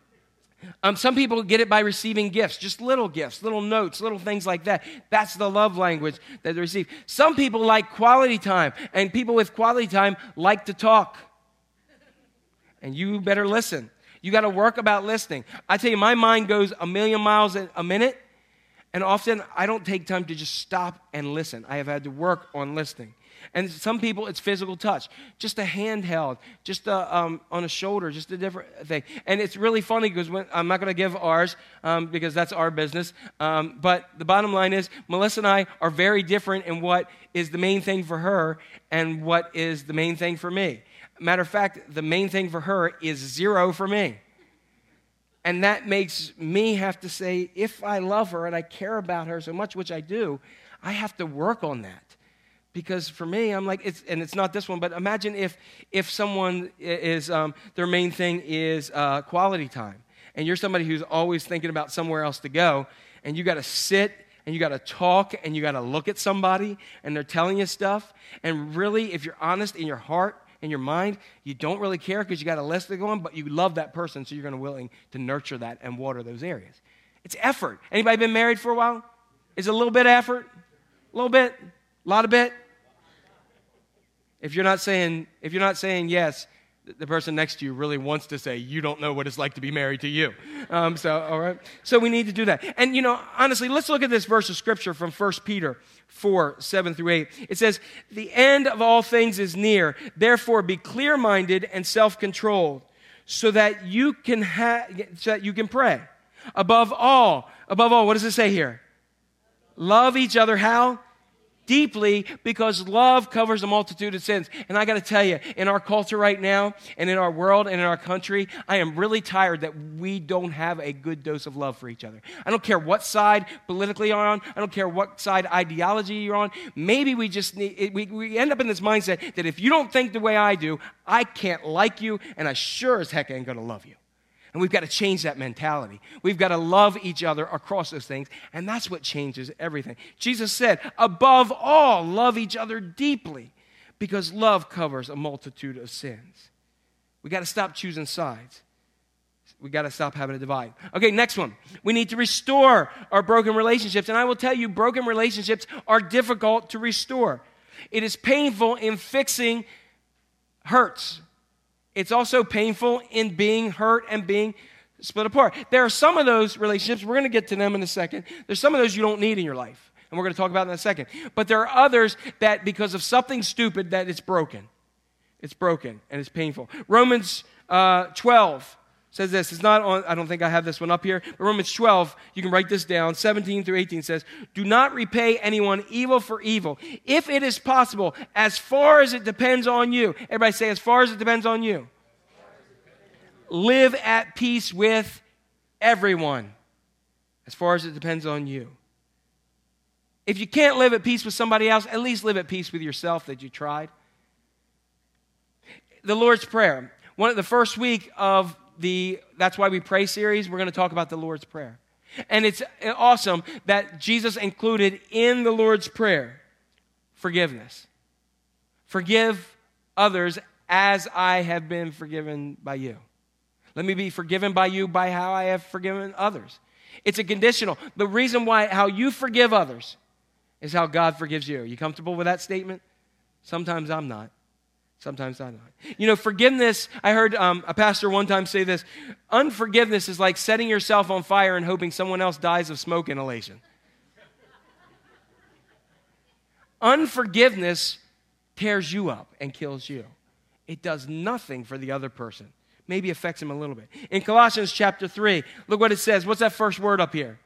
um, some people get it by receiving gifts, just little gifts, little notes, little things like that. That's the love language that they receive. Some people like quality time, and people with quality time like to talk. And you better listen. You got to work about listening. I tell you, my mind goes a million miles a minute. And often, I don't take time to just stop and listen. I have had to work on listening. And some people, it's physical touch. Just a handheld, just a, um, on a shoulder, just a different thing. And it's really funny because when, I'm not going to give ours um, because that's our business. Um, but the bottom line is, Melissa and I are very different in what is the main thing for her and what is the main thing for me. Matter of fact, the main thing for her is zero for me. And that makes me have to say, if I love her and I care about her so much, which I do, I have to work on that. Because for me, I'm like, it's, and it's not this one, but imagine if if someone is, um, their main thing is uh, quality time. And you're somebody who's always thinking about somewhere else to go, and you got to sit and you got to talk and you got to look at somebody and they're telling you stuff. And really, if you're honest in your heart, in your mind, you don't really care because you got a list to go on, but you love that person, so you're going to willing to nurture that and water those areas. It's effort. Anybody been married for a while? Is it a little bit of effort? A little bit? A lot of bit? If you're not saying, if you're not saying yes, the person next to you really wants to say, you don't know what it's like to be married to you. Um, so, all right. So we need to do that. And, you know, honestly, let's look at this verse of Scripture from First Peter four, seven through eight. It says, the end of all things is near. Therefore, be clear-minded and self-controlled so that you can ha- so that you can pray. Above all, above all, what does it say here? Love each other how? Deeply, because love covers a multitude of sins. And I got to tell you, in our culture right now, and in our world, and in our country, I am really tired that we don't have a good dose of love for each other. I don't care what side politically you're on. I don't care what side ideology you're on. Maybe we just need, we, we end up in this mindset that if you don't think the way I do, I can't like you, and I sure as heck ain't going to love you. And we've got to change that mentality. We've got to love each other across those things, and that's what changes everything. Jesus said, above all, love each other deeply, because love covers a multitude of sins. We got to stop choosing sides. We got to stop having a divide. Okay, next one. We need to restore our broken relationships, and I will tell you, broken relationships are difficult to restore. It is painful in fixing hurts. It's also painful in being hurt and being split apart. There are some of those relationships, we're going to get to them in a second. There's some of those you don't need in your life, and we're going to talk about in a second. But there are others that because of something stupid that it's broken. It's broken, and it's painful. Romans uh, twelve says this. It's not on, I don't think I have this one up here, but Romans twelve, you can write this down, seventeen through eighteen says, do not repay anyone evil for evil, if it is possible, as far as it depends on you. Everybody say, as far as it depends on you. Live at peace with everyone, as far as it depends on you. If you can't live at peace with somebody else, at least live at peace with yourself that you tried. The Lord's Prayer. One of the first week of the That's Why We Pray series, we're going to talk about the Lord's Prayer. And it's awesome that Jesus included in the Lord's Prayer forgiveness. Forgive others as I have been forgiven by you. Let me be forgiven by you by how I have forgiven others. It's a conditional. The reason why how you forgive others is how God forgives you. Are you comfortable with that statement? Sometimes I'm not. Sometimes I'm not. You know, forgiveness, I heard um, a pastor one time say this, unforgiveness is like setting yourself on fire and hoping someone else dies of smoke inhalation. Unforgiveness tears you up and kills you. It does nothing for the other person. Maybe affects him a little bit. In Colossians chapter three, look what it says. What's that first word up here?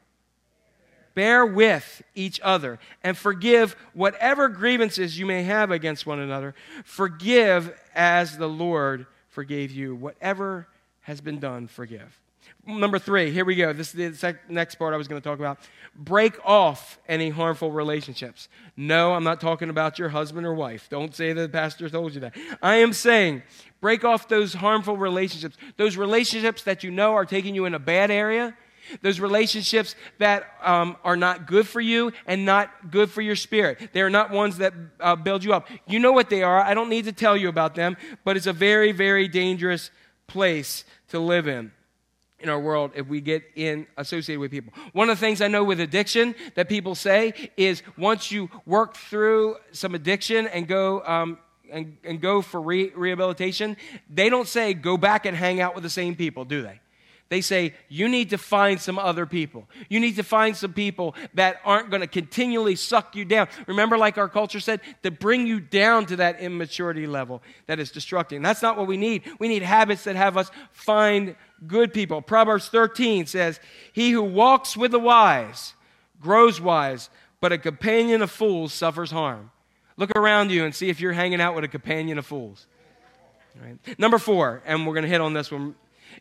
Bear with each other and forgive whatever grievances you may have against one another. Forgive as the Lord forgave you. Whatever has been done, forgive. Number three, here we go. This is the next part I was going to talk about. Break off any harmful relationships. No, I'm not talking about your husband or wife. Don't say the pastor told you that. I am saying break off those harmful relationships. Those relationships that you know are taking you in a bad area. Those relationships that um, are not good for you and not good for your spirit. They are not ones that uh, build you up. You know what they are. I don't need to tell you about them, but it's a very, very dangerous place to live in. In our world, if we get in associated with people. One of the things I know with addiction that people say is once you work through some addiction and go um, and, and go for re- rehabilitation, they don't say go back and hang out with the same people, do they? They say, you need to find some other people. You need to find some people that aren't going to continually suck you down. Remember, like our culture said, to bring you down to that immaturity level that is destructing. That's not what we need. We need habits that have us find good people. Proverbs thirteen says, he who walks with the wise grows wise, but a companion of fools suffers harm. Look around you and see if you're hanging out with a companion of fools. All right. Number four, and we're going to hit on this one.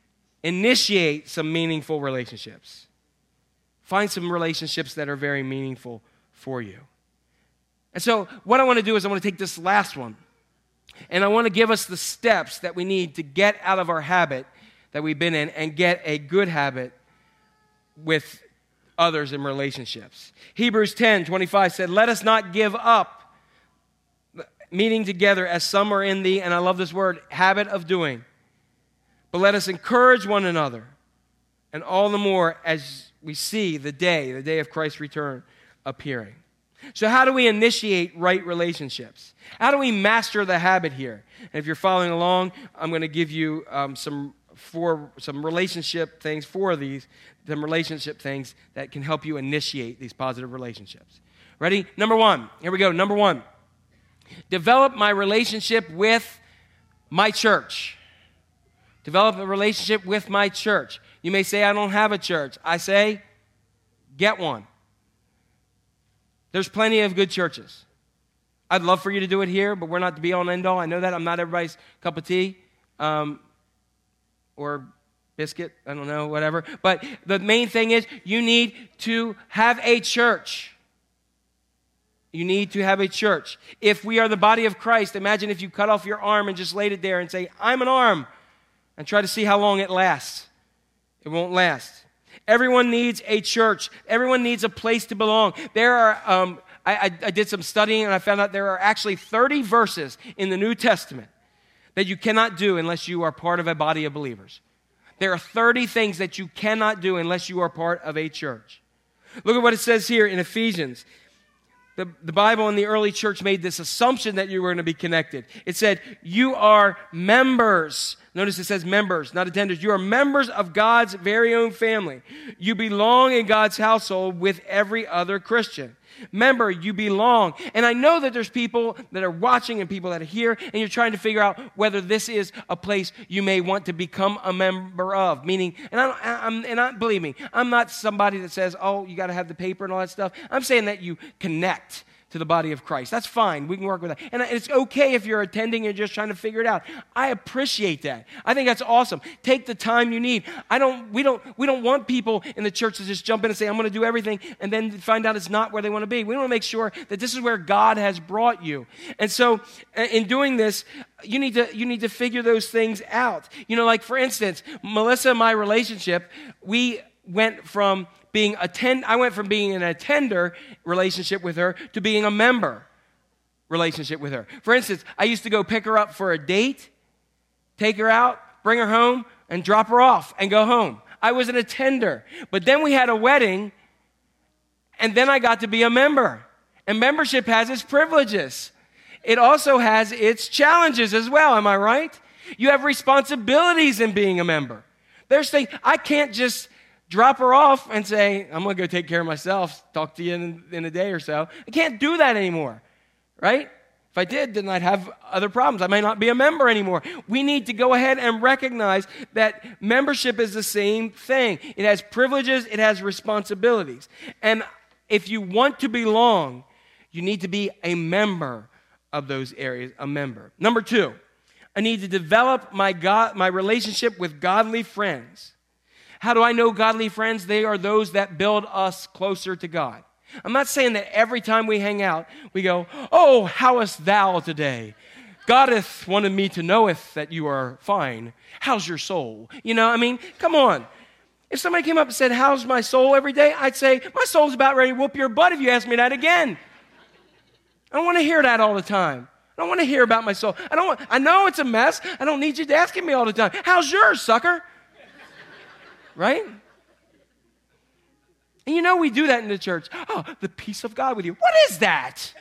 Initiate some meaningful relationships. Find some relationships that are very meaningful for you. And so what I want to do is I want to take this last one, and I want to give us the steps that we need to get out of our habit that we've been in and get a good habit with others in relationships. Hebrews ten twenty-five said, let us not give up meeting together as some are in the, and I love this word, habit of doing. But let us encourage one another, and all the more as we see the day, the day of Christ's return appearing. So how do we initiate right relationships? How do we master the habit here? And if you're following along, I'm going to give you um, some four, some relationship things, four of these, some relationship things that can help you initiate these positive relationships. Ready? Number one. Here we go. Number one. Develop my relationship with my church. Develop a relationship with my church. You may say, I don't have a church. I say, get one. There's plenty of good churches. I'd love for you to do it here, but we're not the be-all and end-all. I know that. I'm not everybody's cup of tea um, or biscuit. I don't know, whatever. But the main thing is you need to have a church. You need to have a church. If we are the body of Christ, imagine if you cut off your arm and just laid it there and say, I'm an arm. And try to see how long it lasts. It won't last. Everyone needs a church. Everyone needs a place to belong. There are, um, I, I, I did some studying and I found out there are actually thirty verses in the New Testament that you cannot do unless you are part of a body of believers. There are thirty things that you cannot do unless you are part of a church. Look at what it says here in Ephesians. the, the Bible in the early church made this assumption that you were going to be connected. It said, you are members. Notice it says members, not attenders. You are members of God's very own family. You belong in God's household with every other Christian. Member, you belong. And I know that there's people that are watching and people that are here, and you're trying to figure out whether this is a place you may want to become a member of. Meaning, and I, I'm, and I, believe me, I'm not somebody that says, oh, you got to have the paper and all that stuff. I'm saying that you connect to the body of Christ. That's fine. We can work with that. And it's okay if you're attending and just trying to figure it out. I appreciate that. I think that's awesome. Take the time you need. I don't, we don't, we don't want people in the church to just jump in and say, I'm going to do everything, and then find out it's not where they want to be. We want to make sure that this is where God has brought you. And so in doing this, you need to, you need to figure those things out. You know, like for instance, Melissa and my relationship, we went from being attend, I went from being an attender relationship with her to being a member relationship with her. For instance, I used to go pick her up for a date, take her out, bring her home, and drop her off and go home. I was an attender. But then we had a wedding, and then I got to be a member. And membership has its privileges. It also has its challenges as well, am I right? You have responsibilities in being a member. There's things, I can't just drop her off and say, I'm going to go take care of myself, talk to you in, in a day or so. I can't do that anymore, right? If I did, then I'd have other problems. I may not be a member anymore. We need to go ahead and recognize that membership is the same thing. It has privileges, it has responsibilities. And if you want to belong, you need to be a member of those areas, a member. Number two, I need to develop my God, my relationship with godly friends. How do I know godly friends? They are those that build us closer to God. I'm not saying that every time we hang out, we go, oh, how ist thou today? God hath wanted me to knoweth that you are fine. How's your soul? You know, I mean, come on. If somebody came up and said, how's my soul every day? I'd say, my soul's about ready to whoop your butt if you ask me that again. I don't want to hear that all the time. I don't want to hear about my soul. I don't want, I know it's a mess. I don't need you asking me all the time. How's yours, sucker? Right? And you know we do that in the church. Oh, the peace of God with you. What is that?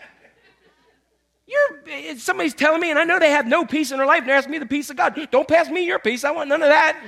You're, somebody's telling me, and I know they have no peace in their life, and they're asking me the peace of God. Don't pass me your peace. I want none of that.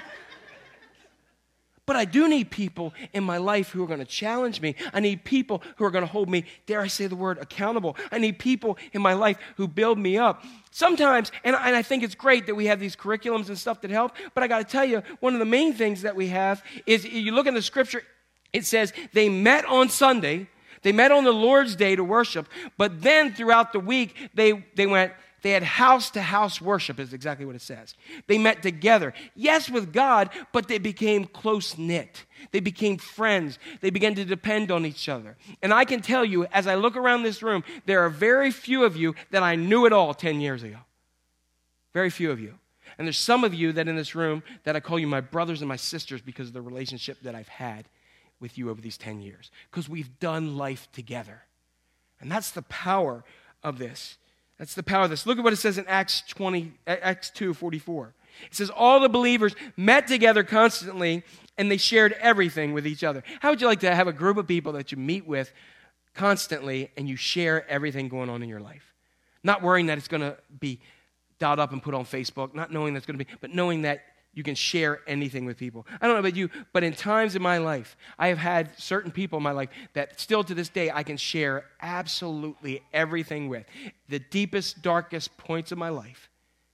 But I do need people in my life who are going to challenge me. I need people who are going to hold me, dare I say the word, accountable. I need people in my life who build me up. Sometimes, and I, and I think it's great that we have these curriculums and stuff that help, but I got to tell you, one of the main things that we have is, you look in the scripture, it says they met on Sunday, they met on the Lord's Day to worship, but then throughout the week, they, they went, they had house-to-house worship is exactly what it says. They met together, yes, with God, but they became close-knit. They became friends. They began to depend on each other. And I can tell you, as I look around this room, there are very few of you that I knew at all ten years ago. Very few of you. And there's some of you that in this room that I call you my brothers and my sisters because of the relationship that I've had with you over these ten years. Because we've done life together. And that's the power of this. That's the power of this. Look at what it says in Acts twenty, Acts two forty-four. It says, all the believers met together constantly, and they shared everything with each other. How would you like to have a group of people that you meet with constantly, and you share everything going on in your life? Not worrying that it's going to be dialed up and put on Facebook, not knowing that's going to be, but knowing that you can share anything with people. I don't know about you, but in times in my life, I have had certain people in my life that still to this day I can share absolutely everything with. The deepest, darkest points of my life.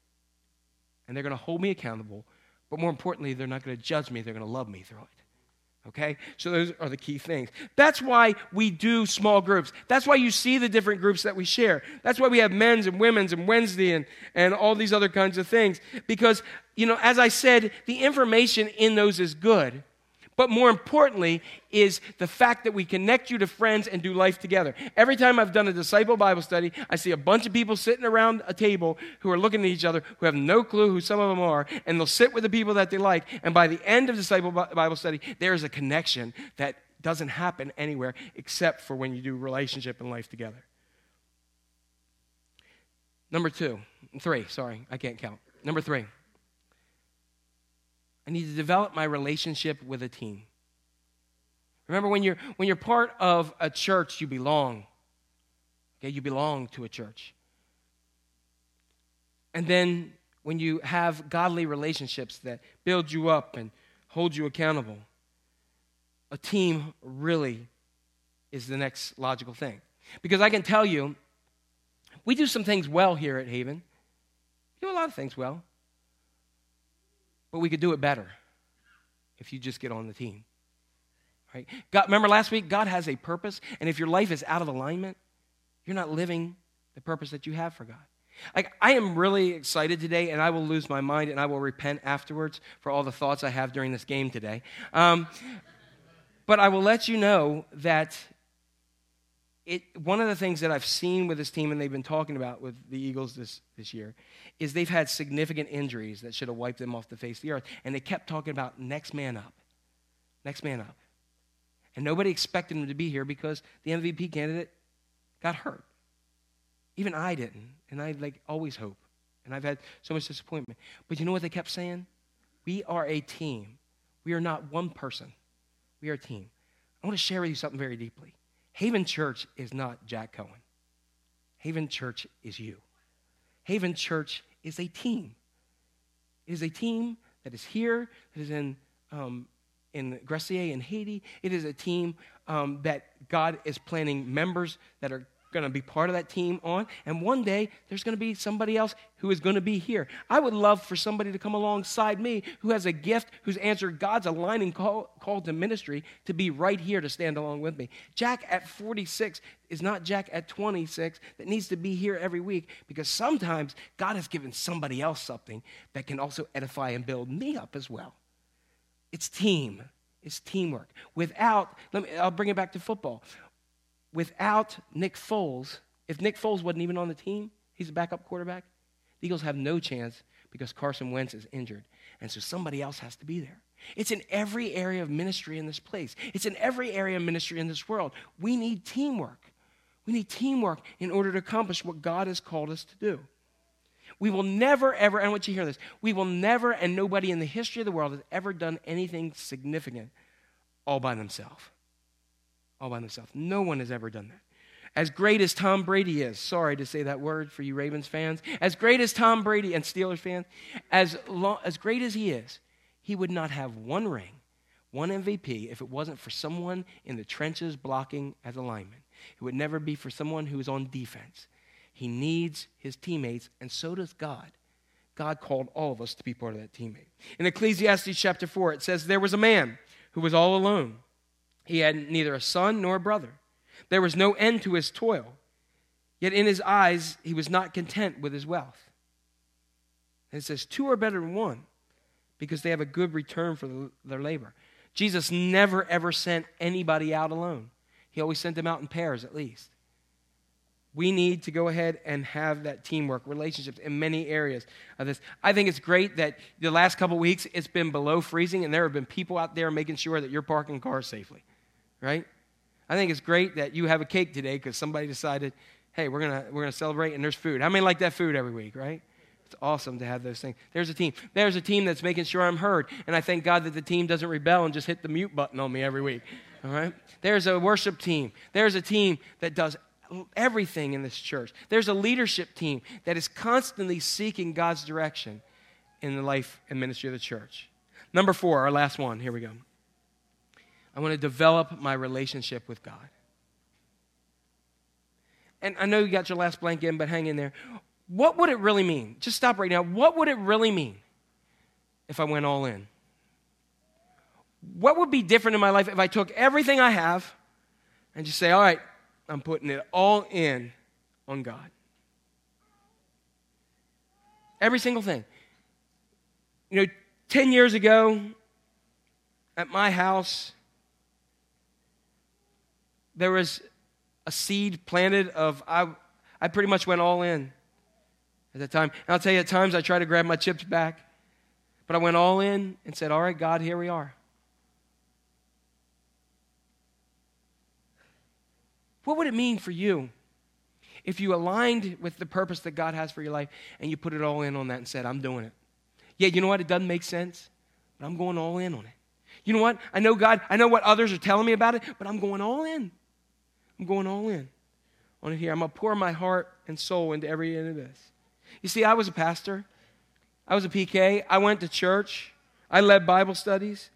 And they're going to hold me accountable, but more importantly, they're not going to judge me. They're going to love me through it. Okay? So those are the key things. That's why we do small groups. That's why you see the different groups that we share. That's why we have men's and women's and Wednesday and, and all these other kinds of things. Because, you know, as I said, the information in those is good. But more importantly is the fact that we connect you to friends and do life together. Every time I've done a disciple Bible study, I see a bunch of people sitting around a table who are looking at each other, who have no clue who some of them are, and they'll sit with the people that they like. And by the end of disciple Bible study, there is a connection that doesn't happen anywhere except for when you do relationship and life together. Number two, three, sorry, I can't count. Number three. I need to develop my relationship with a team. Remember, when you're when you're part of a church, you belong. Okay, you belong to a church. And then when you have godly relationships that build you up and hold you accountable, a team really is the next logical thing. Because I can tell you, we do some things well here at Haven. We do a lot of things well. But we could do it better if you just get on the team. Right? God, remember last week, God has a purpose, and if your life is out of alignment, you're not living the purpose that you have for God. Like, I am really excited today, and I will lose my mind, and I will repent afterwards for all the thoughts I have during this game today. Um, but I will let you know that it, one of the things that I've seen with this team, and they've been talking about with the Eagles this, this year, is they've had significant injuries that should have wiped them off the face of the earth, and they kept talking about next man up, next man up. And nobody expected him to be here because the M V P candidate got hurt. Even I didn't, and I like always hope. And I've had so much disappointment. But you know what they kept saying? We are a team. We are not one person. We are a team. I want to share with you something very deeply. Haven Church is not Jack Cohen. Haven Church is you. Haven Church is a team. It is a team that is here, that is in um, in Gressier in Haiti. It is a team um, that God is planning members that are going to be part of that team on. And one day, there's going to be somebody else who is going to be here. I would love for somebody to come alongside me who has a gift, who's answered God's aligning call, call to ministry to be right here to stand along with me. Jack at forty-six is not Jack at twenty-six that needs to be here every week, because sometimes God has given somebody else something that can also edify and build me up as well. It's team. It's teamwork. Without, let me, I'll bring it back to football. Without Nick Foles, if Nick Foles wasn't even on the team, he's a backup quarterback, the Eagles have no chance because Carson Wentz is injured. And so somebody else has to be there. It's in every area of ministry in this place. It's in every area of ministry in this world. We need teamwork. We need teamwork in order to accomplish what God has called us to do. We will never, ever, and I want you to hear this, we will never, and nobody in the history of the world has ever done anything significant all by themselves. All by themselves. No one has ever done that. As great as Tom Brady is, sorry to say that word for you Ravens fans, as great as Tom Brady and Steelers fans, as, long, as great as he is, he would not have one ring, one M V P, if it wasn't for someone in the trenches blocking as a lineman. It would never be for someone who is on defense. He needs his teammates, and so does God. God called all of us to be part of that teammate. In Ecclesiastes chapter four, it says, there was a man who was all alone. He had neither a son nor a brother. There was no end to his toil. Yet in his eyes, he was not content with his wealth. And it says, two are better than one, because they have a good return for the, their labor. Jesus never, ever sent anybody out alone. He always sent them out in pairs at least. We need to go ahead and have that teamwork, relationships in many areas of this. I think it's great that the last couple of weeks it's been below freezing, and there have been people out there making sure that you're parking cars safely, right? I think it's great that you have a cake today because somebody decided, hey, we're gonna we're gonna celebrate, and there's food. How many like that food every week, right? It's awesome to have those things. There's a team. There's a team that's making sure I'm heard, and I thank God that the team doesn't rebel and just hit the mute button on me every week. All right? There's a worship team. There's a team that does everything in this church. There's a leadership team that is constantly seeking God's direction in the life and ministry of the church. Number four, our last one. Here we go. I want to develop my relationship with God. And I know you got your last blank in, but hang in there. What would it really mean? Just stop right now. What would it really mean if I went all in? What would be different in my life if I took everything I have and just say, all right, I'm putting it all in on God? Every single thing. You know, ten years ago at my house, there was a seed planted of, I, I pretty much went all in at that time. And I'll tell you, at times I tried to grab my chips back, but I went all in and said, all right, God, here we are. What would it mean for you if you aligned with the purpose that God has for your life and you put it all in on that and said, I'm doing it? Yeah, you know what? It doesn't make sense, but I'm going all in on it. You know what? I know God, I know what others are telling me about it, but I'm going all in. I'm going all in on it here. I'm going to pour my heart and soul into every end of this. You see, I was a pastor. I was a P K. I went to church. I led Bible studies.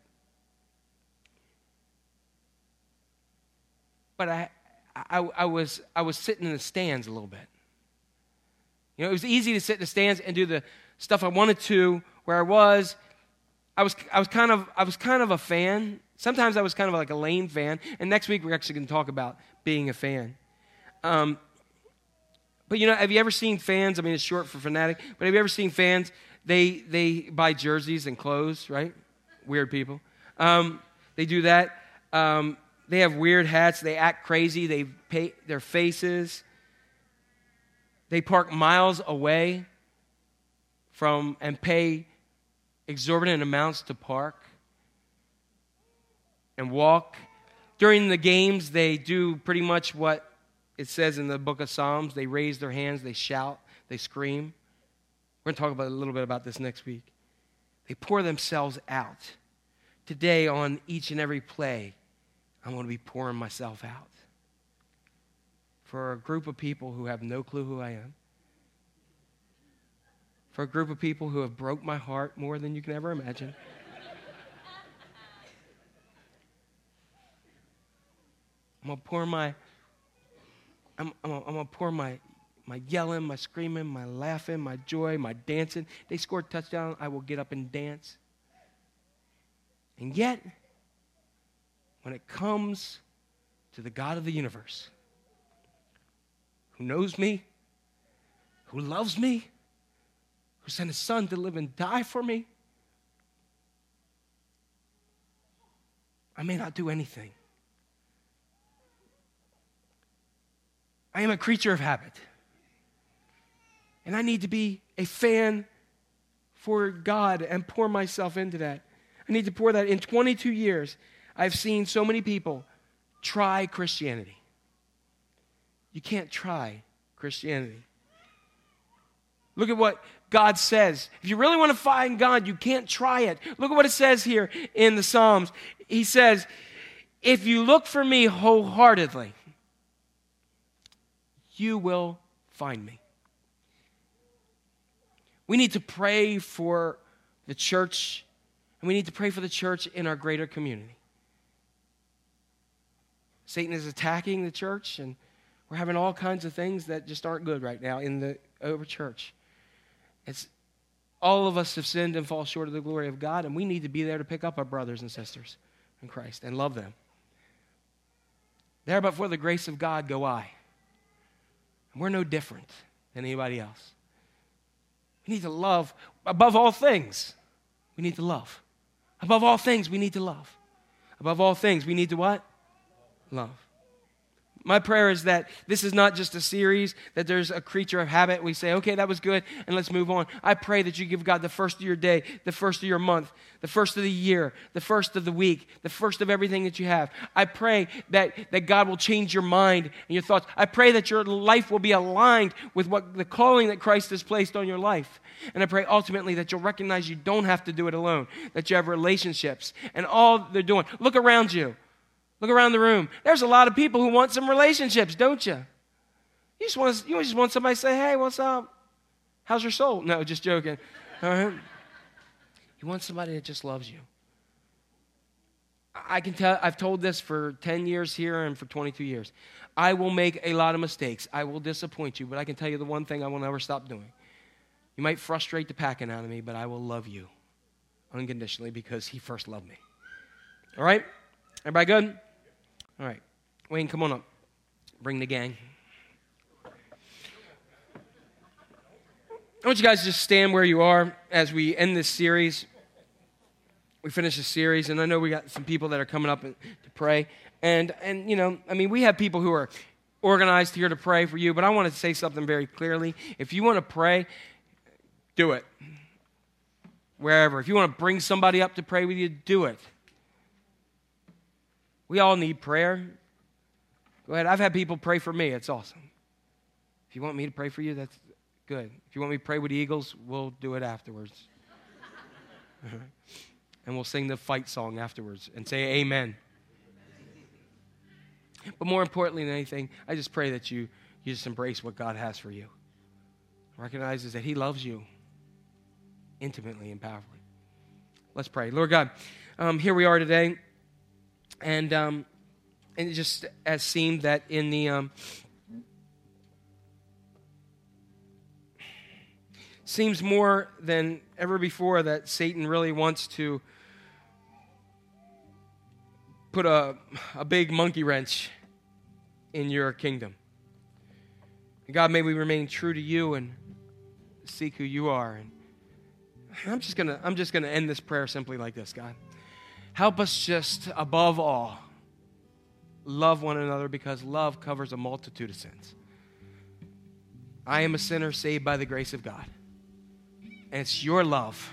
But I, I, I, was, I was sitting in the stands a little bit. You know, it was easy to sit in the stands and do the stuff I wanted to where I was. I was, I was kind of, I was kind of a fan. Sometimes I was kind of like a lame fan. And next week we're actually going to talk about being a fan. Um, but you know, have you ever seen fans? I mean, it's short for fanatic. But have you ever seen fans? They they buy jerseys and clothes, right? Weird people. Um, they do that. Um, they have weird hats. They act crazy. They paint their faces. They park miles away from and pay exorbitant amounts to park and walk. During the games, they do pretty much what it says in the book of Psalms. They raise their hands, they shout, they scream. We're going to talk about a little bit about this next week. They pour themselves out. Today, on each and every play, I'm going to be pouring myself out for a group of people who have no clue who I am, for a group of people who have broke my heart more than you can ever imagine. I'm going to pour my, I'm, I'm, I'm going to pour my, my yelling, my screaming, my laughing, my joy, my dancing. They score a touchdown, I will get up and dance. And yet, when it comes to the God of the universe, who knows me, who loves me, who sent his son to live and die for me, I may not do anything. I am a creature of habit. And I need to be a fan for God and pour myself into that. I need to pour that. In twenty-two years, I've seen so many people try Christianity. You can't try Christianity. Look at what God says. If you really want to find God, you can't try it. Look at what it says here in the Psalms. He says, if you look for me wholeheartedly, you will find me. We need to pray for the church, and we need to pray for the church in our greater community. Satan is attacking the church, and we're having all kinds of things that just aren't good right now in the over church. It's all of us have sinned and fall short of the glory of God, and we need to be there to pick up our brothers and sisters in Christ and love them. There but for the grace of God go I. And we're no different than anybody else. We need to love above all things. We need to love. Above all things, we need to love. Above all things, we need to what? Love. My prayer is that this is not just a series, that there's a creature of habit. We say, okay, that was good, and let's move on. I pray that you give God the first of your day, the first of your month, the first of the year, the first of the week, the first of everything that you have. I pray that, that God will change your mind and your thoughts. I pray that your life will be aligned with what the calling that Christ has placed on your life. And I pray ultimately that you'll recognize you don't have to do it alone, that you have relationships, and all they're doing. Look around you. Look around the room. There's a lot of people who want some relationships, don't you? You just want, you just want somebody to say, hey, what's up? How's your soul? No, just joking. All right? You want somebody that just loves you. I can tell, I've told this for ten years here and for twenty-two years. I will make a lot of mistakes. I will disappoint you, but I can tell you the one thing I will never stop doing. You might frustrate the packing out of me, but I will love you unconditionally because he first loved me. All right? Everybody good? All right. Wayne, come on up. Bring the gang. I want you guys to just stand where you are as we end this series. We finish the series, and I know we got some people that are coming up to pray. And, and you know, I mean, we have people who are organized here to pray for you, but I want to say something very clearly. If you want to pray, do it. Wherever. If you want to bring somebody up to pray with you, do it. We all need prayer. Go ahead. I've had people pray for me. It's awesome. If you want me to pray for you, that's good. If you want me to pray with the Eagles, we'll do it afterwards. And we'll sing the fight song afterwards and say amen. But more importantly than anything, I just pray that you you just embrace what God has for you. Recognizes that he loves you intimately and powerfully. Let's pray. Lord God, um, here we are today, and um, and it just has seemed that in the um, seems more than ever before that Satan really wants to put a a big monkey wrench in your kingdom. God, may we remain true to you and seek who you are. And I'm just gonna I'm just gonna end this prayer simply like this, God. Help us just above all love one another, because love covers a multitude of sins. I am a sinner saved by the grace of God. And it's your love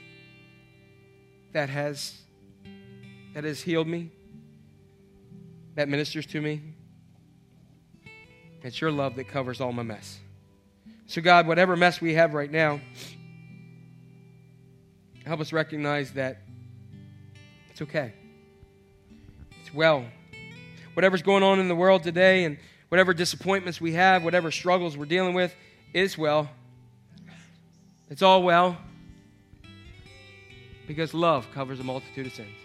that has that has healed me, that ministers to me. It's your love that covers all my mess. So God, whatever mess we have right now, help us recognize that it's okay. It's well. Whatever's going on in the world today and whatever disappointments we have, whatever struggles we're dealing with, is well. It's all well. Because love covers a multitude of sins.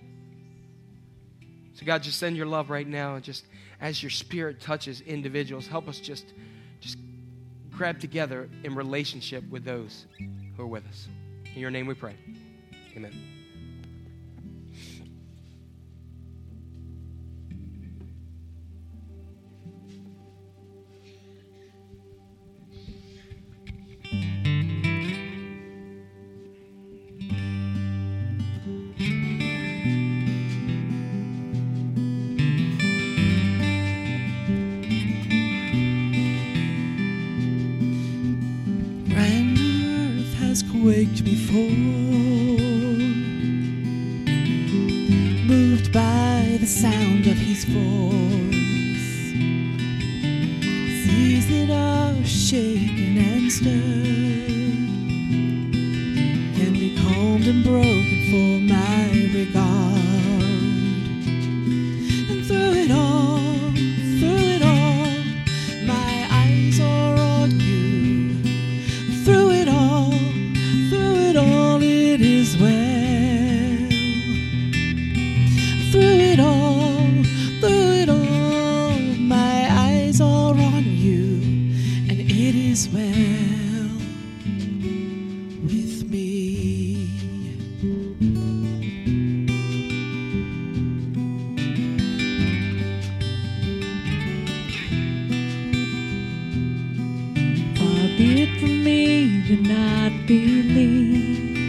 So God, just send your love right now, and just as your Spirit touches individuals, help us just, just grab together in relationship with those who are with us. In your name we pray. Amen. Quaked before, moved by the sound of his voice. Seas that are shaken and stirred can be calmed and broken for my regard. And through it all, through it all, my eyes are on you. Through it all, all it is well. Through it all, through it all, my eyes are on you, and it is well with me. Far be it from me to not believe,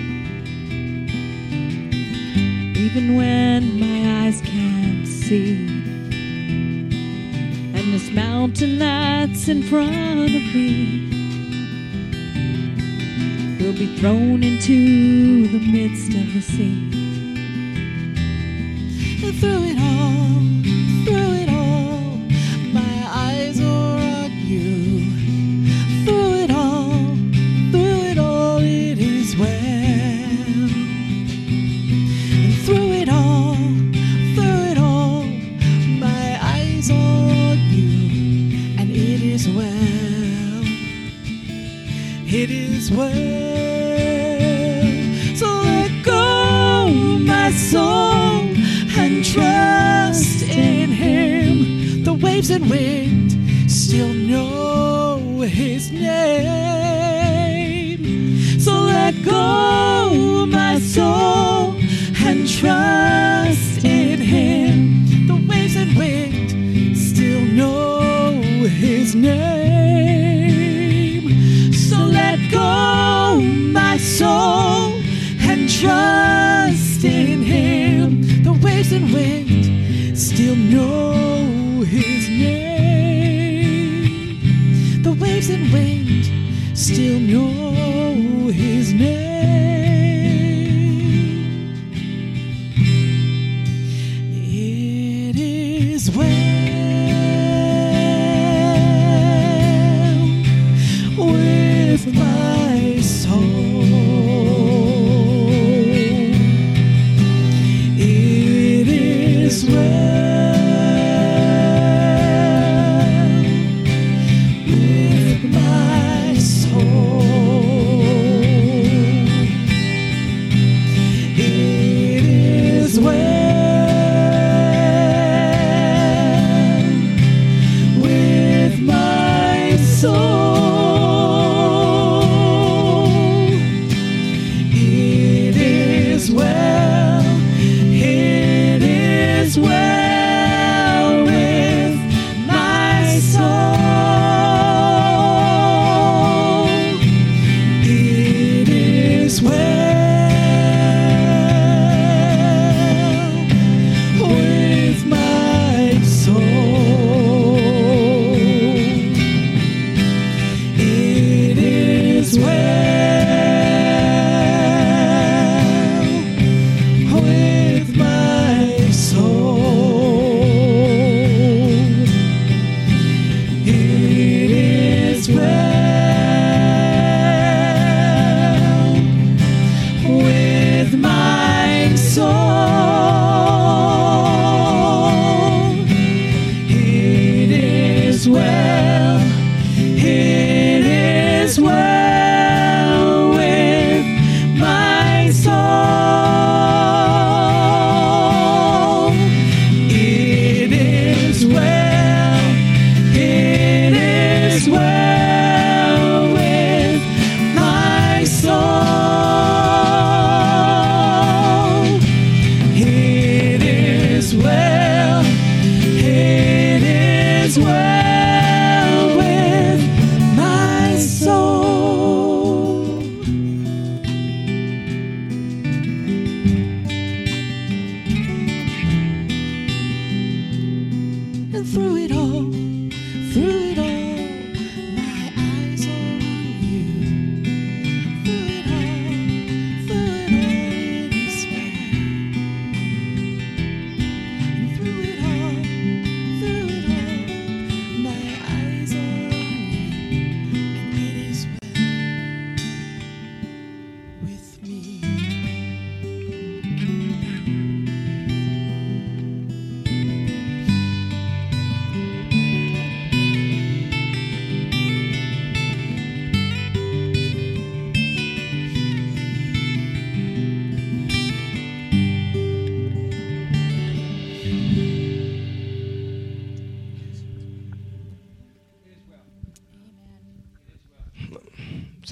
even when my eyes can't see, and this mountain that's in front of me will be thrown into the midst of the sea. And through it all, through it all, my eyes are on you. Through it all, through it all, it is well. Through it all, through it all, my eyes are on you, and it is well, it is well. So let go, my soul, and trust in him. The waves and wind still know his name. So let go, my soul, and trust in him. The waves and wind still know his name. So let go, my soul, and trust in him. The waves and wind still know his name. The waves and wind still know his name. My soul, it is well,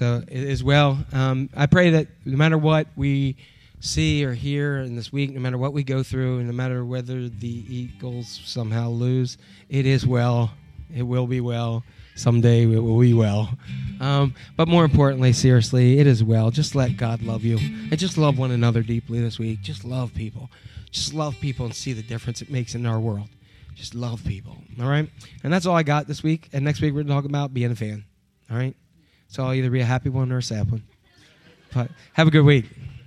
So it is well. Um, I pray that no matter what we see or hear in this week, no matter what we go through, and no matter whether the Eagles somehow lose, it is well. It will be well. Someday it will be well. Um, but more importantly, seriously, it is well. Just let God love you. And just love one another deeply this week. Just love people. Just love people and see the difference it makes in our world. Just love people. All right? And that's all I got this week. And next week we're going to talk about being a fan. All right? So I'll either be a happy one or a sad one. But have a good week.